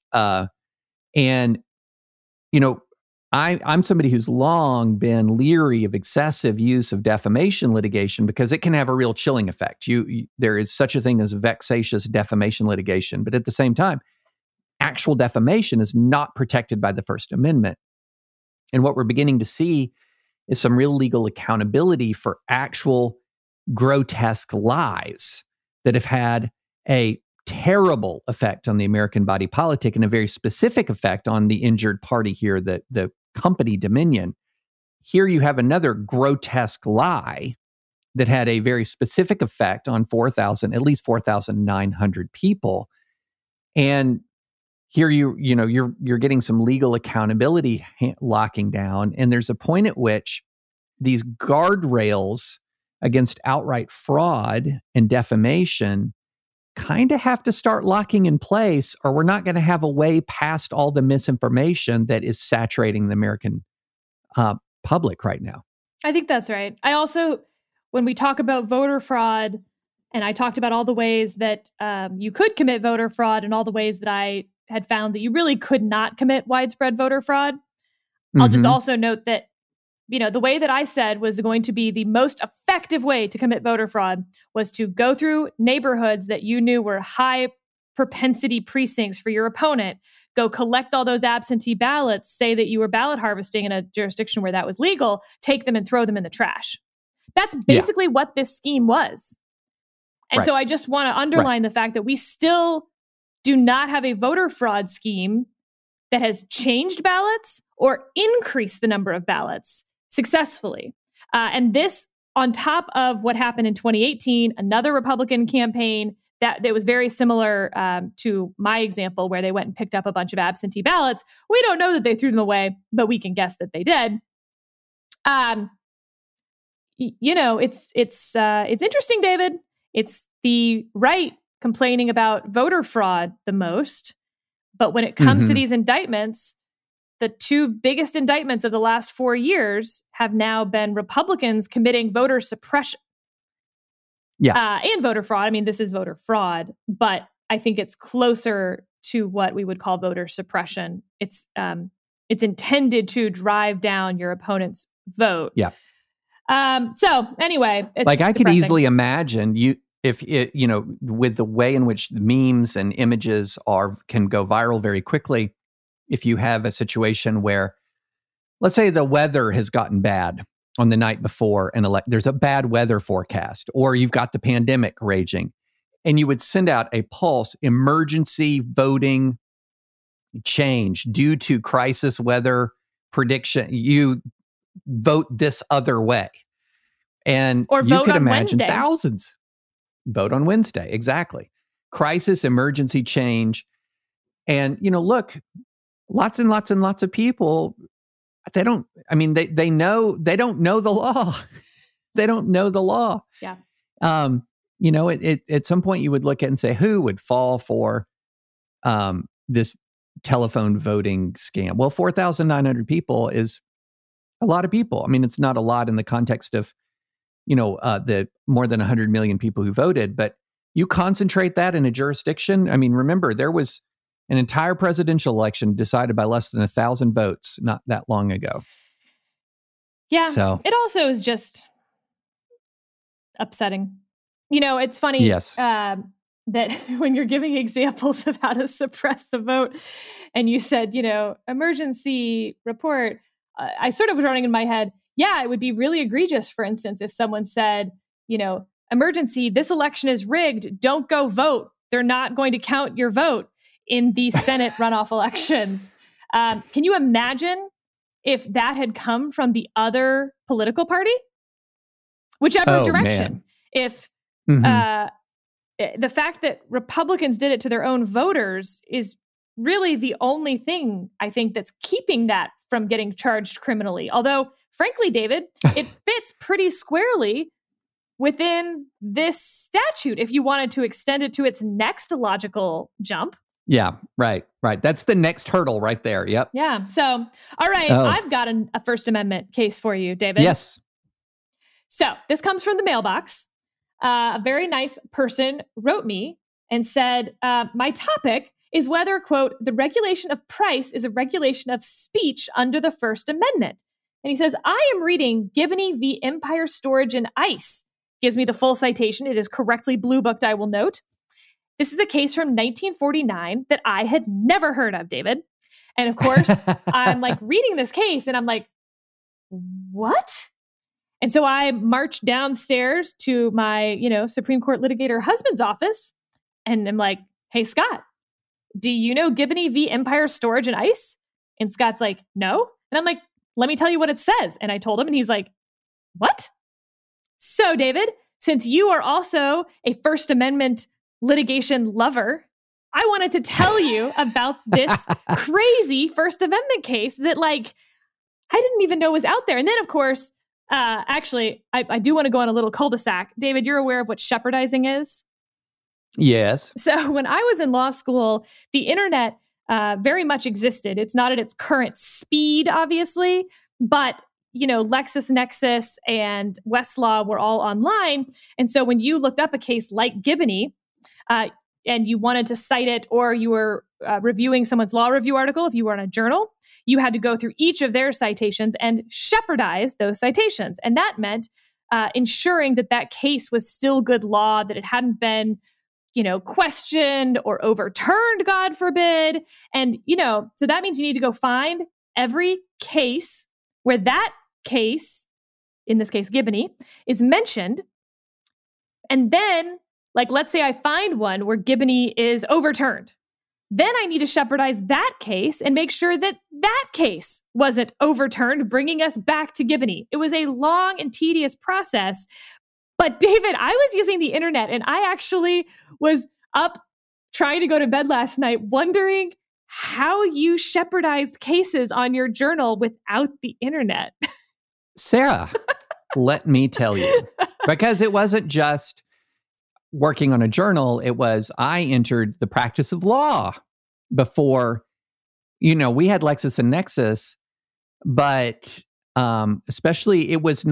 I'm somebody who's long been leery of excessive use of defamation litigation because it can have a real chilling effect. There is such a thing as vexatious defamation litigation, but at the same time, actual defamation is not protected by the First Amendment. And what we're beginning to see is some real legal accountability for actual grotesque lies that have had a terrible effect on the American body politic and a very specific effect on the injured party here, the company Dominion. Here you have another grotesque lie that had a very specific effect on at least 4,900 people. And here you're getting some legal accountability locking down. And there's a point at which these guardrails against outright fraud and defamation kind of have to start locking in place, or we're not going to have a way past all the misinformation that is saturating the American public right now. I think that's right. I also, when we talk about voter fraud, and I talked about all the ways that you could commit voter fraud and all the ways that I had found that you really could not commit widespread voter fraud. I'll just also note that, the way that I said was going to be the most effective way to commit voter fraud was to go through neighborhoods that you knew were high propensity precincts for your opponent, go collect all those absentee ballots, say that you were ballot harvesting in a jurisdiction where that was legal, take them and throw them in the trash. That's basically what this scheme was. And so I just want to underline the fact that we still do not have a voter fraud scheme that has changed ballots or increased the number of ballots successfully. And this, on top of what happened in 2018, another Republican campaign that was very similar to my example, where they went and picked up a bunch of absentee ballots. We don't know that they threw them away, but we can guess that they did. It's interesting, David. It's the right complaining about voter fraud the most. But when it comes to these indictments, the 2 biggest indictments of the last 4 years have now been Republicans committing voter suppression. And voter fraud. I mean, this is voter fraud, but I think it's closer to what we would call voter suppression. It's intended to drive down your opponent's vote. Yeah. So anyway, it's like I depressing. could easily imagine with the way in which memes and images can go viral very quickly. If you have a situation where, let's say the weather has gotten bad on the night before there's a bad weather forecast, or you've got the pandemic raging, and you would send out a pulse emergency voting change due to crisis weather prediction. You vote this other way. And or you could imagine Wednesday. Thousands vote on Wednesday. Exactly. Crisis, emergency change. And, look, lots and lots and lots of people, they don't know the law. They don't know the law. Yeah. At some point you would look at it and say, who would fall for this telephone voting scam. Well, 4,900 people is a lot of people. I mean, it's not a lot in the context of, the more than 100 million people who voted, but you concentrate that in a jurisdiction. I mean, remember, there was an entire presidential election decided by less than 1,000 votes not that long ago. Yeah. So it also is just upsetting. It's funny that when you're giving examples of how to suppress the vote and you said, emergency report, I sort of was running in my head, it would be really egregious, for instance, if someone said, emergency, this election is rigged, don't go vote. They're not going to count your vote in the Senate runoff elections. Can you imagine if that had come from the other political party? Whichever direction. Man. If the fact that Republicans did it to their own voters is really the only thing I think that's keeping that from getting charged criminally. Although, frankly, David, it fits pretty squarely within this statute if you wanted to extend it to its next logical jump. Yeah, right. That's the next hurdle right there. Yep. Yeah. So, all right, I've got a First Amendment case for you, David. Yes. So this comes from the mailbox. A very nice person wrote me and said, my topic is whether, quote, the regulation of price is a regulation of speech under the First Amendment. And he says, I am reading Giboney v. Empire Storage and Ice. Gives me the full citation. It is correctly blue booked, I will note. This is a case from 1949 that I had never heard of, David. And of course, I'm like reading this case and I'm like, what? And so I marched downstairs to my, Supreme Court litigator husband's office. And I'm like, hey, Scott, do you know Giboney v. Empire Storage and Ice? And Scott's like, no. And I'm like, let me tell you what it says. And I told him and he's like, what? So David, since you are also a First Amendment litigation lover, I wanted to tell you about this crazy First Amendment case that I didn't even know was out there. And then of course, actually, I do want to go on a little cul-de-sac. David, you're aware of what shepherdizing is? Yes. So when I was in law school, the internet very much existed. It's not at its current speed, obviously, but LexisNexis and Westlaw were all online. And so when you looked up a case like Giboney, and you wanted to cite it, or you were reviewing someone's law review article, if you were in a journal, you had to go through each of their citations and shepherdize those citations. And that meant ensuring that that case was still good law, that it hadn't been, questioned or overturned, God forbid. And, so that means you need to go find every case where that case, in this case, Giboney, is mentioned. And then, let's say I find one where Giboney is overturned. Then I need to shepherdize that case and make sure that that case wasn't overturned, bringing us back to Giboney. It was a long and tedious process. But David, I was using the internet and I actually was up trying to go to bed last night wondering how you shepherdized cases on your journal without the internet. Sarah, let me tell you, because it wasn't just working on a journal, it was I entered the practice of law before, we had LexisNexis, but especially it was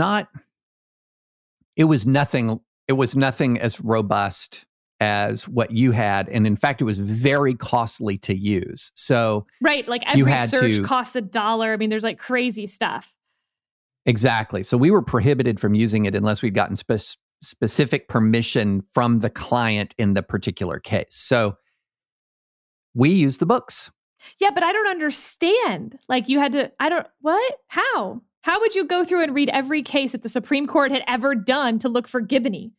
nothing as robust as what you had. And in fact, it was very costly to use. So right, every search costs $1. I mean, there's crazy stuff. Exactly. So we were prohibited from using it unless we'd gotten specific permission from the client in the particular case. So we used the books. Yeah, but I don't understand. You had to, what? How? How would you go through and read every case that the Supreme Court had ever done to look for Giboney?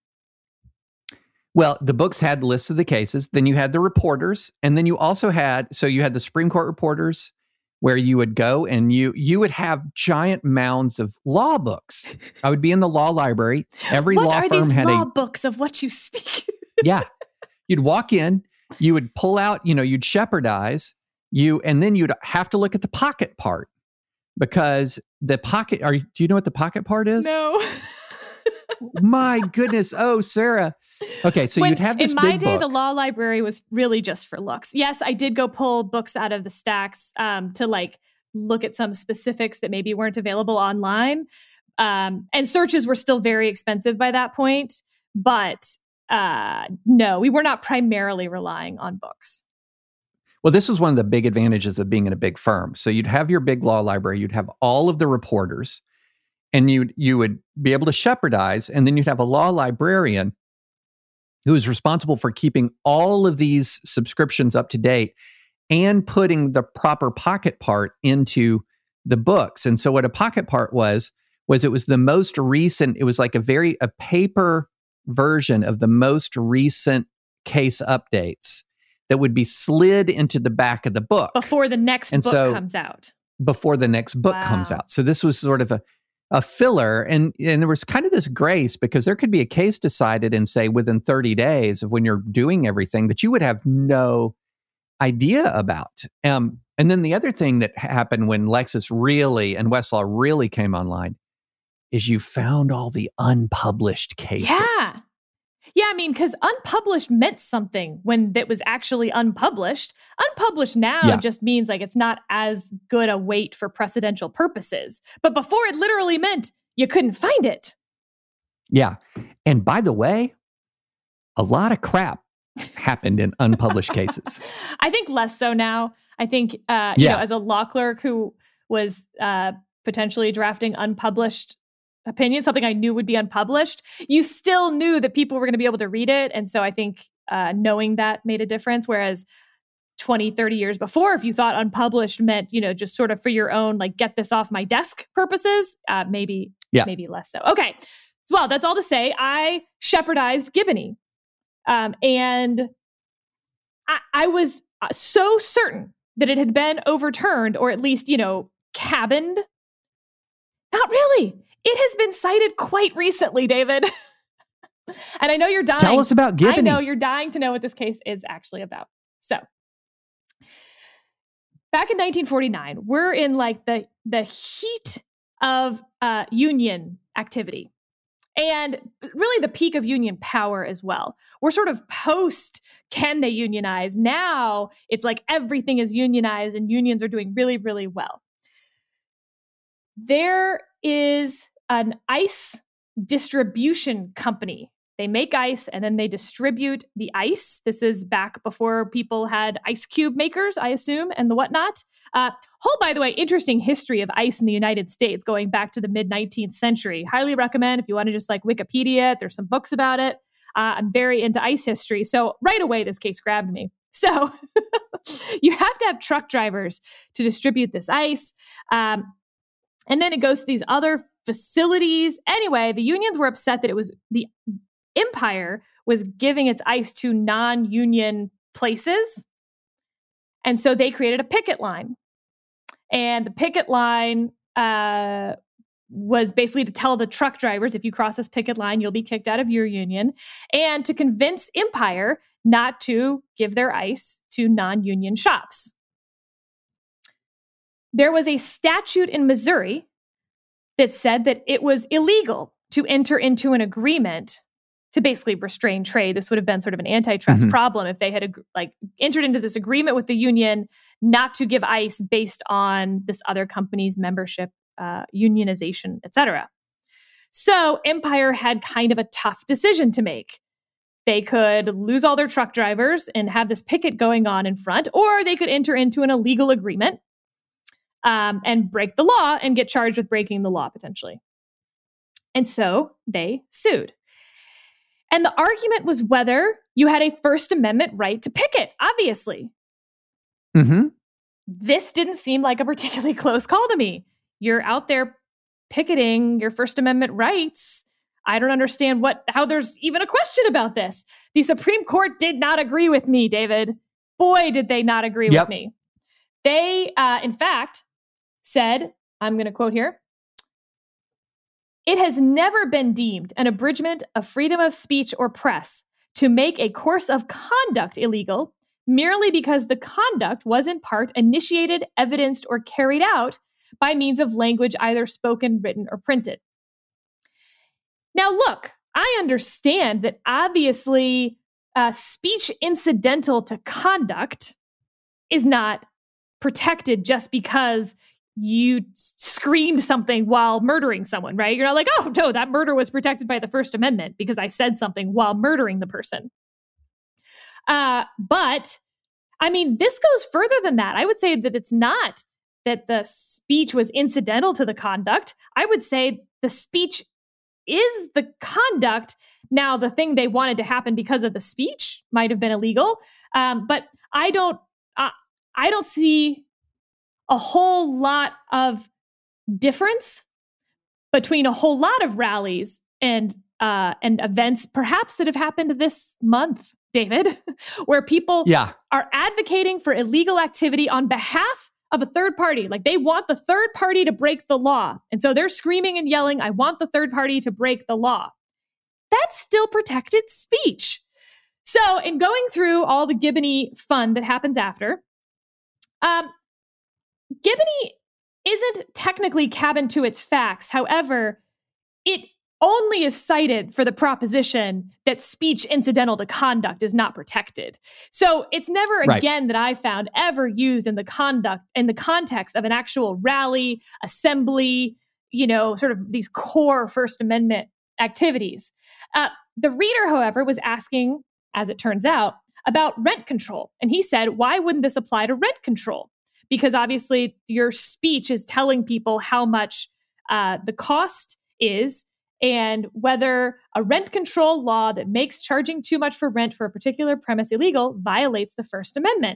Well, the books had lists of the cases. Then you had the reporters. And then you also had the Supreme Court reporters where you would go and you would have giant mounds of law books. I would be in the law library. Every law firm had law books of what you speak? Yeah. You'd walk in, you would pull out, you'd shepherdize and then you'd have to look at the pocket part because the pocket, do you know what the pocket part is? No. My goodness. Oh, Sarah. Okay, so you'd have this in my big day, book. the law library was really just for looks. Yes, I did go pull books out of the stacks to like look at some specifics that maybe weren't available online. And searches were still very expensive by that point. But no, we were not primarily relying on books. Well, this was one of the big advantages of being in a big firm. So you'd have your big law library, you'd have all of the reporters, and you would be able to shepherdize, and then you'd have a law librarian who is responsible for keeping all of these subscriptions up to date and putting the proper pocket part into the books. And so what a pocket part was it was the most recent, it was like a paper version of the most recent case updates that would be slid into the back of the book. Before the next book comes out. Before the next book comes out. So this was sort of a filler, and there was kind of this grace because there could be a case decided in, say, within 30 days of when you're doing everything that you would have no idea about. And then the other thing that happened when Lexis really and Westlaw really came online is you found all the unpublished cases. Yeah, I mean, because unpublished meant something when that was actually unpublished. Unpublished now just means like it's not as good a weight for precedential purposes. But before, it literally meant you couldn't find it. Yeah. And by the way, a lot of crap happened in unpublished cases. I think less so now. I think, you know, as a law clerk who was potentially drafting unpublished opinion, something I knew would be unpublished, you still knew that people were going to be able to read it. And so I think knowing that made a difference. Whereas 20, 30 years before, if you thought unpublished meant, you know, just sort of for your own, like, get this off my desk purposes, maybe less so. Okay. Well, that's all to say I shepherdized Giboney. And I was so certain that it had been overturned, or at least, you know, cabined. Not really. It has been cited quite recently, David. And I know you're dying. Tell us about Giboney. I know you're dying to know what this case is actually about. So, back in 1949, we're in like the heat of union activity. And really the peak of union power as well. We're sort of post, can they unionize? Now it's like everything is unionized and unions are doing really, really well. There is an ice distribution company. They make ice and then they distribute the ice. This is back before people had ice cube makers, I assume, and the whatnot. Whole, by the way, interesting history of ice in the United States going back to the mid-19th century. Highly recommend if you want to just like Wikipedia it. There's some books about it. I'm very into ice history. So right away, this case grabbed me. So you have to have truck drivers to distribute this ice. And then it goes to these other facilities. Anyway, the unions were upset that it was the Empire was giving its ice to non-union places. And so they created a picket line. And the picket line was basically to tell the truck drivers, if you cross this picket line, you'll be kicked out of your union. And to convince Empire not to give their ice to non-union shops. There was a statute in Missouri that said that it was illegal to enter into an agreement to basically restrain trade. This would have been sort of an antitrust problem if they had entered into this agreement with the union not to give ice based on this other company's membership, unionization, etc. So Empire had kind of a tough decision to make. They could lose all their truck drivers and have this picket going on in front, or they could enter into an illegal agreement and break the law and get charged with breaking the law potentially. And so they sued. And the argument was whether you had a First Amendment right to picket, obviously. Mm-hmm. This didn't seem like a particularly close call to me. You're out there picketing your First Amendment rights. I don't understand how there's even a question about this. The Supreme Court did not agree with me, David. Boy, did they not agree with me. They, in fact, said, I'm going to quote here, "It has never been deemed an abridgment of freedom of speech or press to make a course of conduct illegal merely because the conduct was in part initiated, evidenced, or carried out by means of language either spoken, written, or printed." Now, look, I understand that obviously speech incidental to conduct is not protected just because you screamed something while murdering someone, right? You're not like, oh, no, that murder was protected by the First Amendment because I said something while murdering the person. But, I mean, this goes further than that. I would say that it's not that the speech was incidental to the conduct. I would say the speech is the conduct. Now, the thing they wanted to happen because of the speech might have been illegal, but I don't see a whole lot of difference between a whole lot of rallies and events, perhaps that have happened this month, David, where people are advocating for illegal activity on behalf of a third party. Like they want the third party to break the law. And so they're screaming and yelling, I want the third party to break the law. That's still protected speech. So in going through all the Giboney fun that happens after, Giboney isn't technically cabined to its facts. However, it only is cited for the proposition that speech incidental to conduct is not protected. So it's never again that I found ever used in the context of an actual rally, assembly, sort of these core First Amendment activities. The reader, however, was asking, as it turns out, about rent control. And he said, why wouldn't this apply to rent control? Because obviously your speech is telling people how much the cost is and whether a rent control law that makes charging too much for rent for a particular premise illegal violates the First Amendment.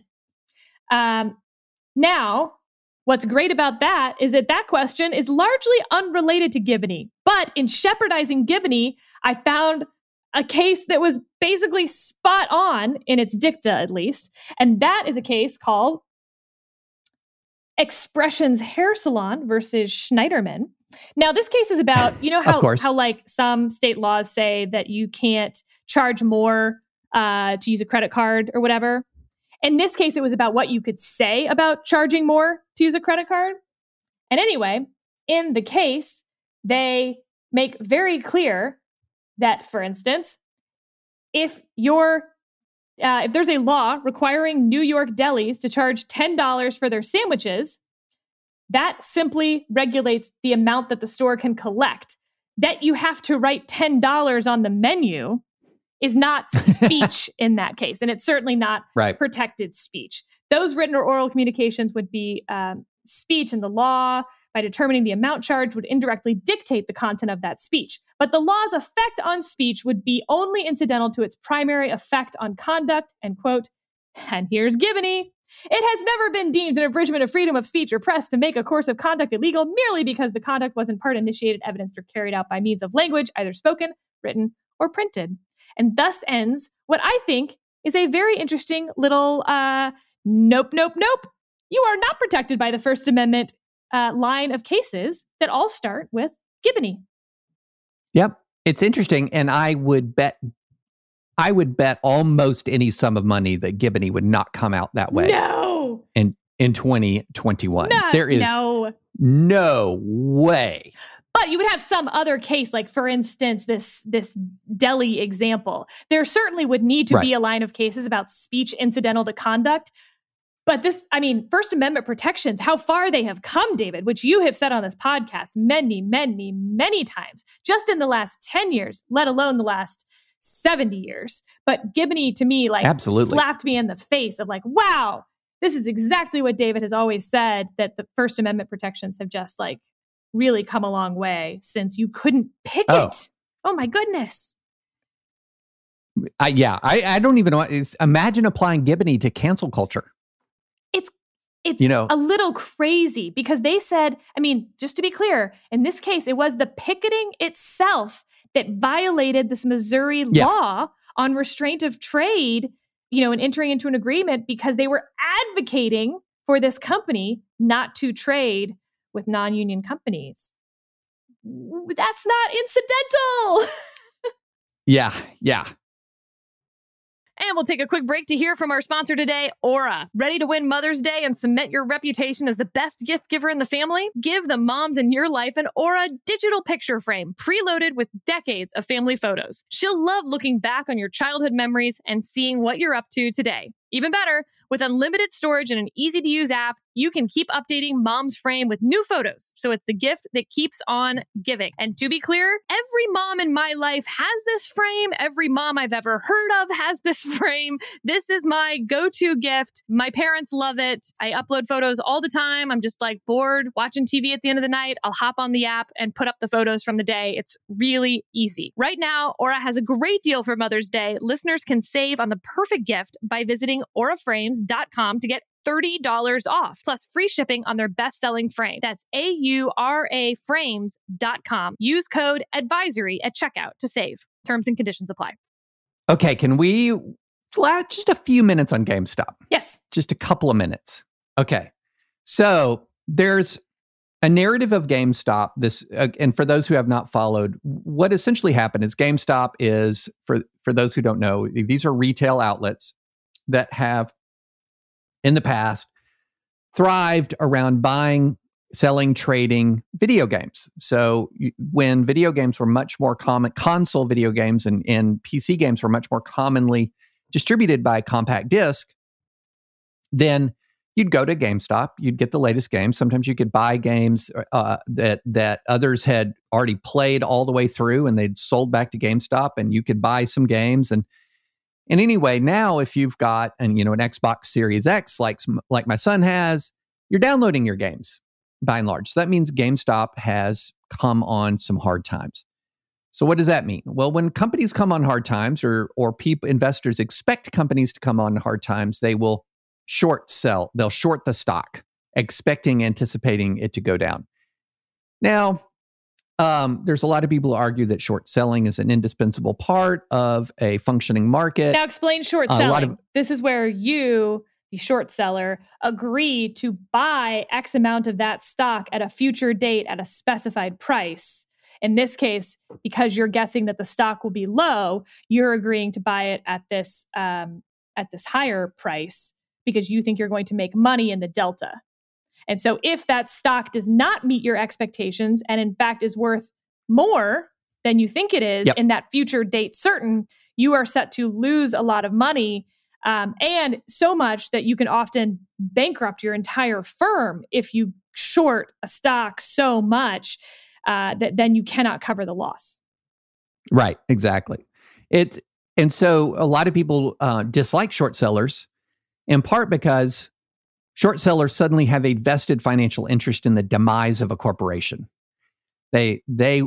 Now, what's great about that is that question is largely unrelated to Giboney. But in shepherdizing Giboney, I found a case that was basically spot on in its dicta, at least. And that is a case called Expressions Hair Salon versus Schneiderman. Now, this case is about, how like some state laws say that you can't charge more to use a credit card or whatever. In this case, it was about what you could say about charging more to use a credit card. And anyway, in the case, they make very clear that, for instance, if there's a law requiring New York delis to charge $10 for their sandwiches, that simply regulates the amount that the store can collect. That you have to write $10 on the menu is not speech in that case. And it's certainly not protected speech. Those written or oral communications would be speech, and the law, by determining the amount charged, would indirectly dictate the content of that speech. But the law's effect on speech would be only incidental to its primary effect on conduct, end quote. And here's Giboney. It has never been deemed an abridgment of freedom of speech or press to make a course of conduct illegal merely because the conduct was in part initiated, evidenced, or carried out by means of language, either spoken, written, or printed. And thus ends what I think is a very interesting little nope. You are not protected by the First Amendment line of cases that all start with Giboney. Yep. It's interesting. And I would bet almost any sum of money that Giboney would not come out that way. No. In 2021. There is no way. But you would have some other case, like, for instance, this deli example. There certainly would need to be a line of cases about speech incidental to conduct. But First Amendment protections, how far they have come, David, which you have said on this podcast many, many, many times, just in the last 10 years, let alone the last 70 years. But Giboney, to me, slapped me in the face of wow, this is exactly what David has always said, that the First Amendment protections have just really come a long way since you couldn't pick it. Oh my goodness. I don't even know. Imagine applying Giboney to cancel culture. It's a little crazy because they said, just to be clear, in this case, it was the picketing itself that violated this Missouri law on restraint of trade, and entering into an agreement because they were advocating for this company not to trade with non-union companies. That's not incidental. Yeah. And we'll take a quick break to hear from our sponsor today, Aura. Ready to win Mother's Day and cement your reputation as the best gift giver in the family? Give the moms in your life an Aura digital picture frame preloaded with decades of family photos. She'll love looking back on your childhood memories and seeing what you're up to today. Even better, with unlimited storage and an easy-to-use app, you can keep updating Mom's frame with new photos, so it's the gift that keeps on giving. And to be clear, every mom in my life has this frame. Every mom I've ever heard of has this frame. This is my go-to gift. My parents love it. I upload photos all the time. I'm just like bored watching TV at the end of the night. I'll hop on the app and put up the photos from the day. It's really easy. Right now, Aura has a great deal for Mother's Day. Listeners can save on the perfect gift by visiting auraframes.com to get $30 off, plus free shipping on their best-selling frame. That's auraframes.com. Use code ADVISORY at checkout to save. Terms and conditions apply. Okay, can we flat just a few minutes on GameStop? Yes. Just a couple of minutes. Okay. So there's a narrative of GameStop. And for those who have not followed, what essentially happened is GameStop is, for those who don't know, these are retail outlets that have in the past thrived around buying, selling, trading video games. So when video games were much more common, console video games and PC games were much more commonly distributed by compact disc, then you'd go to GameStop, you'd get the latest games. Sometimes you could buy games that others had already played all the way through and they'd sold back to GameStop, and you could buy some games. And anyway, now if you've got an Xbox Series X, like my son has, you're downloading your games by and large. So that means GameStop has come on some hard times. So what does that mean? Well, when companies come on hard times, or investors expect companies to come on hard times, they will short sell. They'll short the stock, anticipating it to go down. Now, there's a lot of people who argue that short selling is an indispensable part of a functioning market. Now explain short selling. This is where you, the short seller, agree to buy X amount of that stock at a future date at a specified price. In this case, because you're guessing that the stock will be low, you're agreeing to buy it at this higher price because you think you're going to make money in the delta. And so if that stock does not meet your expectations and in fact is worth more than you think it is in that future date certain, you are set to lose a lot of money, and so much that you can often bankrupt your entire firm if you short a stock so much that then you cannot cover the loss. Right, exactly. And so a lot of people dislike short sellers, in part because short sellers suddenly have a vested financial interest in the demise of a corporation. It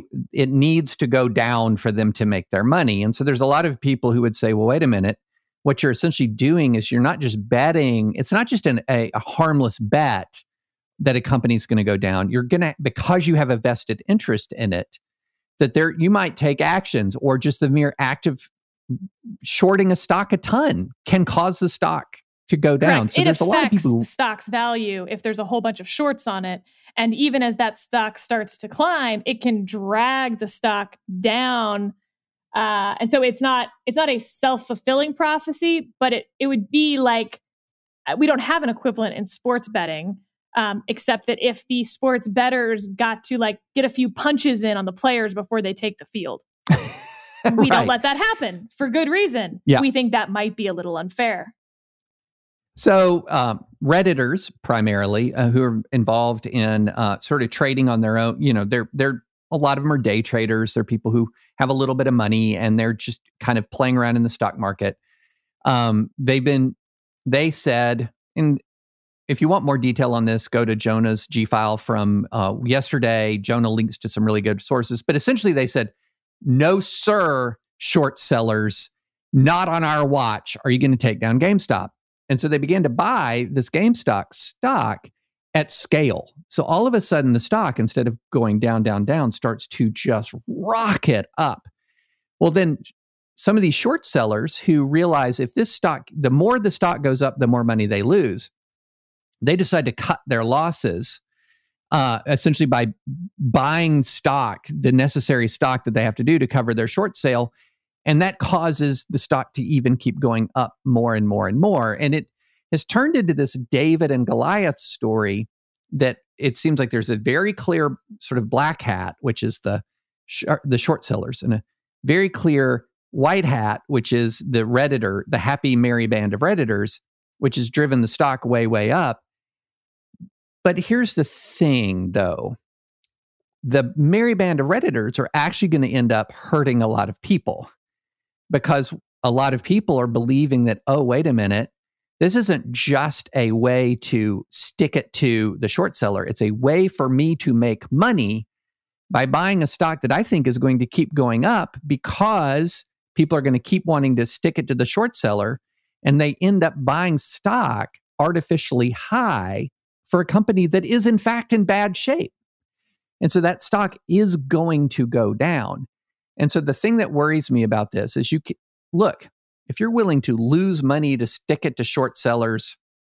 needs to go down for them to make their money. And so there's a lot of people who would say, well, wait a minute. What you're essentially doing is you're not just betting. It's not just a harmless bet that a company is going to go down. You're going to, because you have a vested interest in it, that you might take actions, or just the mere act of shorting a stock a ton can cause the stock to go down. Correct. So there's a lot of people the stock's value if there's a whole bunch of shorts on it. And even as that stock starts to climb, it can drag the stock down. And so it's not a self-fulfilling prophecy, but it would be like, we don't have an equivalent in sports betting, except that if the sports bettors got to get a few punches in on the players before they take the field. We don't let that happen for good reason. Yeah. We think that might be a little unfair. So Redditors primarily who are involved in sort of trading on their own, they're a lot of them are day traders. They're people who have a little bit of money and they're just kind of playing around in the stock market. They said, and if you want more detail on this, go to Jonah's G-File from yesterday. Jonah links to some really good sources, but essentially they said, no, sir, short sellers, not on our watch. Are you going to take down GameStop? And so they began to buy this GameStop stock at scale. So all of a sudden, the stock, instead of going down, down, down, starts to just rocket up. Well, then some of these short sellers who realize if this stock, the more the stock goes up, the more money they lose, they decide to cut their losses, essentially by buying stock, the necessary stock that they have to do to cover their short sale. And that causes the stock to even keep going up more and more and more. And it has turned into this David and Goliath story that it seems like there's a very clear sort of black hat, which is the short sellers, and a very clear white hat, which is the Redditor, the happy, merry band of Redditors, which has driven the stock way, way up. But here's the thing, though. The merry band of Redditors are actually going to end up hurting a lot of people, because a lot of people are believing that, oh, wait a minute, this isn't just a way to stick it to the short seller. It's a way for me to make money by buying a stock that I think is going to keep going up, because people are going to keep wanting to stick it to the short seller, and they end up buying stock artificially high for a company that is in fact in bad shape. And so that stock is going to go down. And so the thing that worries me about this is look, if you're willing to lose money to stick it to short sellers,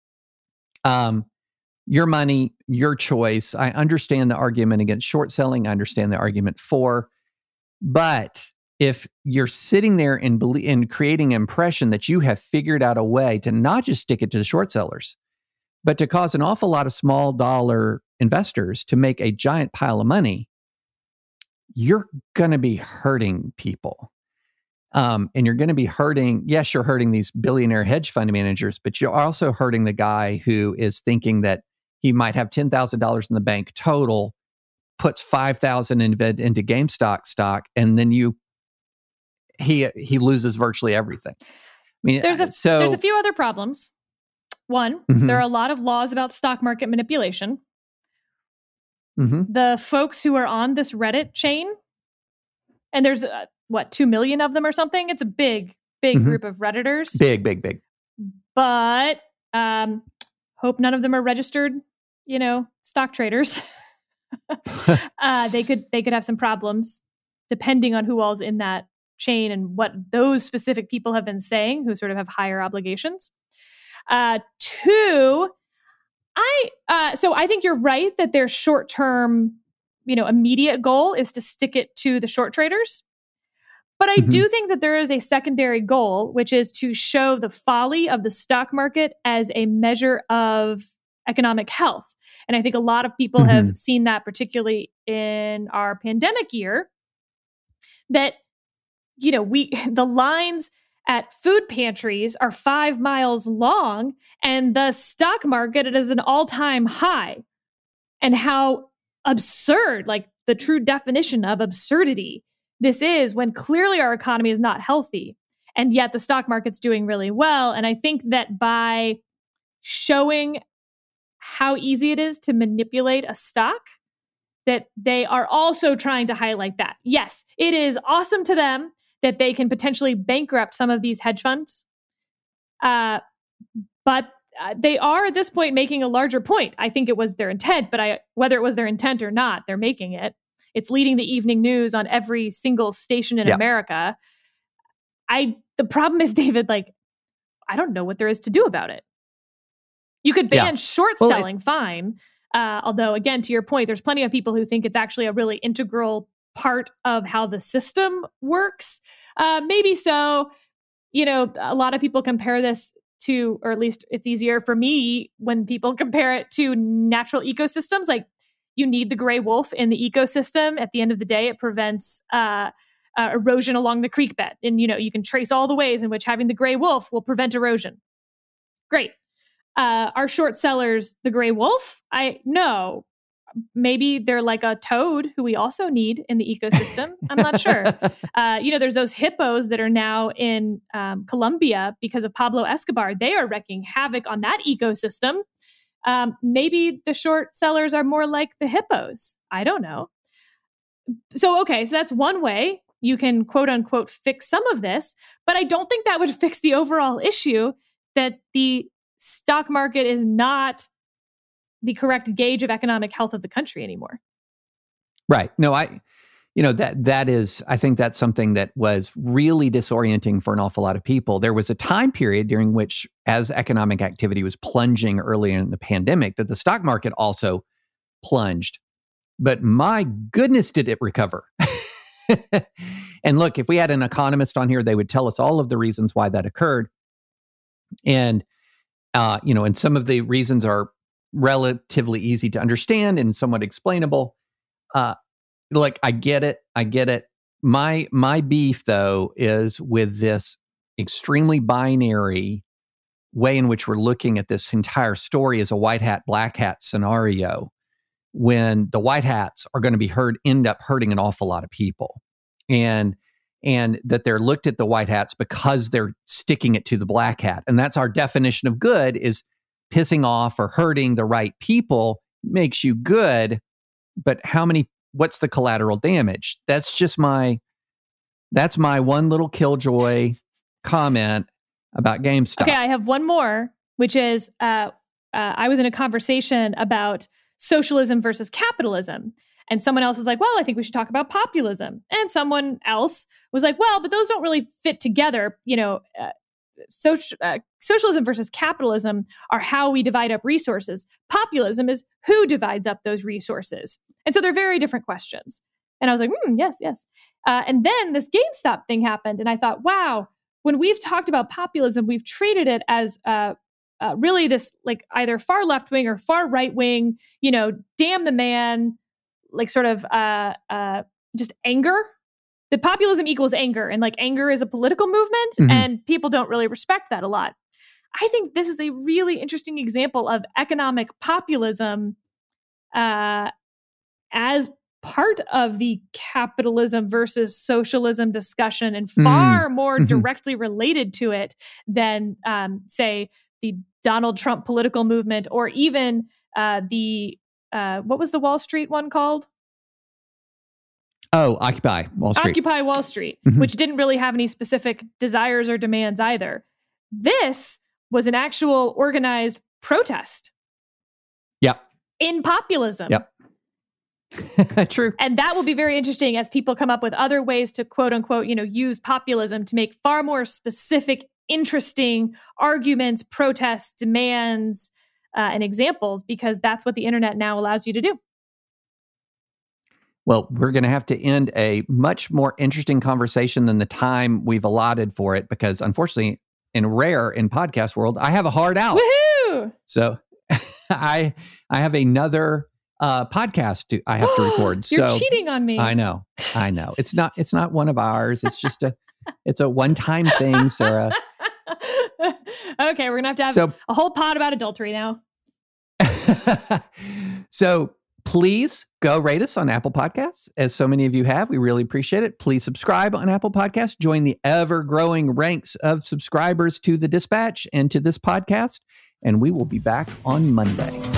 your money, your choice. I understand the argument against short selling. I understand the argument for. But if you're sitting there and creating an impression that you have figured out a way to not just stick it to the short sellers, but to cause an awful lot of small dollar investors to make a giant pile of money, you're going to be hurting people. And you're going to be hurting, yes, you're hurting these billionaire hedge fund managers, but you're also hurting the guy who is thinking that he might have $10,000 in the bank total, puts $5,000 into GameStop stock, and then he loses virtually everything. I mean, there's a few other problems. One, there are a lot of laws about stock market manipulation. The folks who are on this Reddit chain, and there's 2 million of them or something. It's a big group of Redditors. Big. But hope none of them are registered, stock traders. They could have some problems depending on who all's in that chain and what those specific people have been saying, who sort of have higher obligations. Two, I think you're right that their short-term, immediate goal is to stick it to the short traders. But I do think that there is a secondary goal, which is to show the folly of the stock market as a measure of economic health. And I think a lot of people have seen that, particularly in our pandemic year, that, the lines at food pantries are 5 miles long, and the stock market is an all-time high. And how absurd, like the true definition of absurdity, this is, when clearly our economy is not healthy, and yet the stock market's doing really well. And I think that by showing how easy it is to manipulate a stock, that they are also trying to highlight that. Yes, it is awesome to them that they can potentially bankrupt some of these hedge funds. But they are at this point making a larger point. I think it was their intent, but whether it was their intent or not, they're making it. It's leading the evening news on every single station in America. The problem is, David, I don't know what there is to do about it. You could ban short selling, fine. Although, again, to your point, there's plenty of people who think it's actually a really integral part of how the system works. Maybe so. A lot of people compare this to, or at least it's easier for me when people compare it to natural ecosystems. Like, you need the gray wolf in the ecosystem. At the end of the day, it prevents erosion along the creek bed. And, you can trace all the ways in which having the gray wolf will prevent erosion. Great. Are short sellers the gray wolf? No. Maybe they're like a toad who we also need in the ecosystem. I'm not sure. There's those hippos that are now in Colombia because of Pablo Escobar. They are wreaking havoc on that ecosystem. Maybe the short sellers are more like the hippos. I don't know. So that's one way you can, quote unquote, fix some of this. But I don't think that would fix the overall issue that the stock market is not the correct gauge of economic health of the country anymore. Right. No, that is, I think that's something that was really disorienting for an awful lot of people. There was a time period during which, as economic activity was plunging early in the pandemic, that the stock market also plunged. But my goodness, did it recover? And look, if we had an economist on here, they would tell us all of the reasons why that occurred. And, and some of the reasons are relatively easy to understand and somewhat explainable. Look, I get it. My beef, though, is with this extremely binary way in which we're looking at this entire story as a white hat, black hat scenario, when the white hats are going to end up hurting an awful lot of people. And that they're looked at the white hats because they're sticking it to the black hat. And that's our definition of good, is pissing off or hurting the right people makes you good. But what's the collateral damage? That's my one little killjoy comment about GameStop. Okay, I have one more, which is I was in a conversation about socialism versus capitalism. And someone else was like, well, I think we should talk about populism. And someone else was like, well, but those don't really fit together. Socialism versus capitalism are how we divide up resources. Populism is who divides up those resources. And so they're very different questions. And I was like, yes. And then this GameStop thing happened. And I thought, wow, when we've talked about populism, we've treated it as really this like either far left wing or far right wing, damn the man, like sort of just anger. That populism equals anger, and like anger is a political movement, and people don't really respect that a lot. I think this is a really interesting example of economic populism as part of the capitalism versus socialism discussion, and far more directly related to it than, say, the Donald Trump political movement, or even what was the Wall Street one called? Oh, Occupy Wall Street. Occupy Wall Street, which didn't really have any specific desires or demands either. This was an actual organized protest. Yep. In populism. Yep. True. And that will be very interesting as people come up with other ways to quote unquote, use populism to make far more specific, interesting arguments, protests, demands, and examples, because that's what the internet now allows you to do. Well, we're going to have to end a much more interesting conversation than the time we've allotted for it, because unfortunately, in podcast world, I have a hard out. Woohoo! So I have another podcast I have to record. You're cheating on me. I know. It's not one of ours. It's just it's a one-time thing, Sarah. Okay, we're going to have a whole pod about adultery now. So please go rate us on Apple Podcasts, as so many of you have. We really appreciate it. Please subscribe on Apple Podcasts. Join the ever-growing ranks of subscribers to The Dispatch and to this podcast. And we will be back on Monday.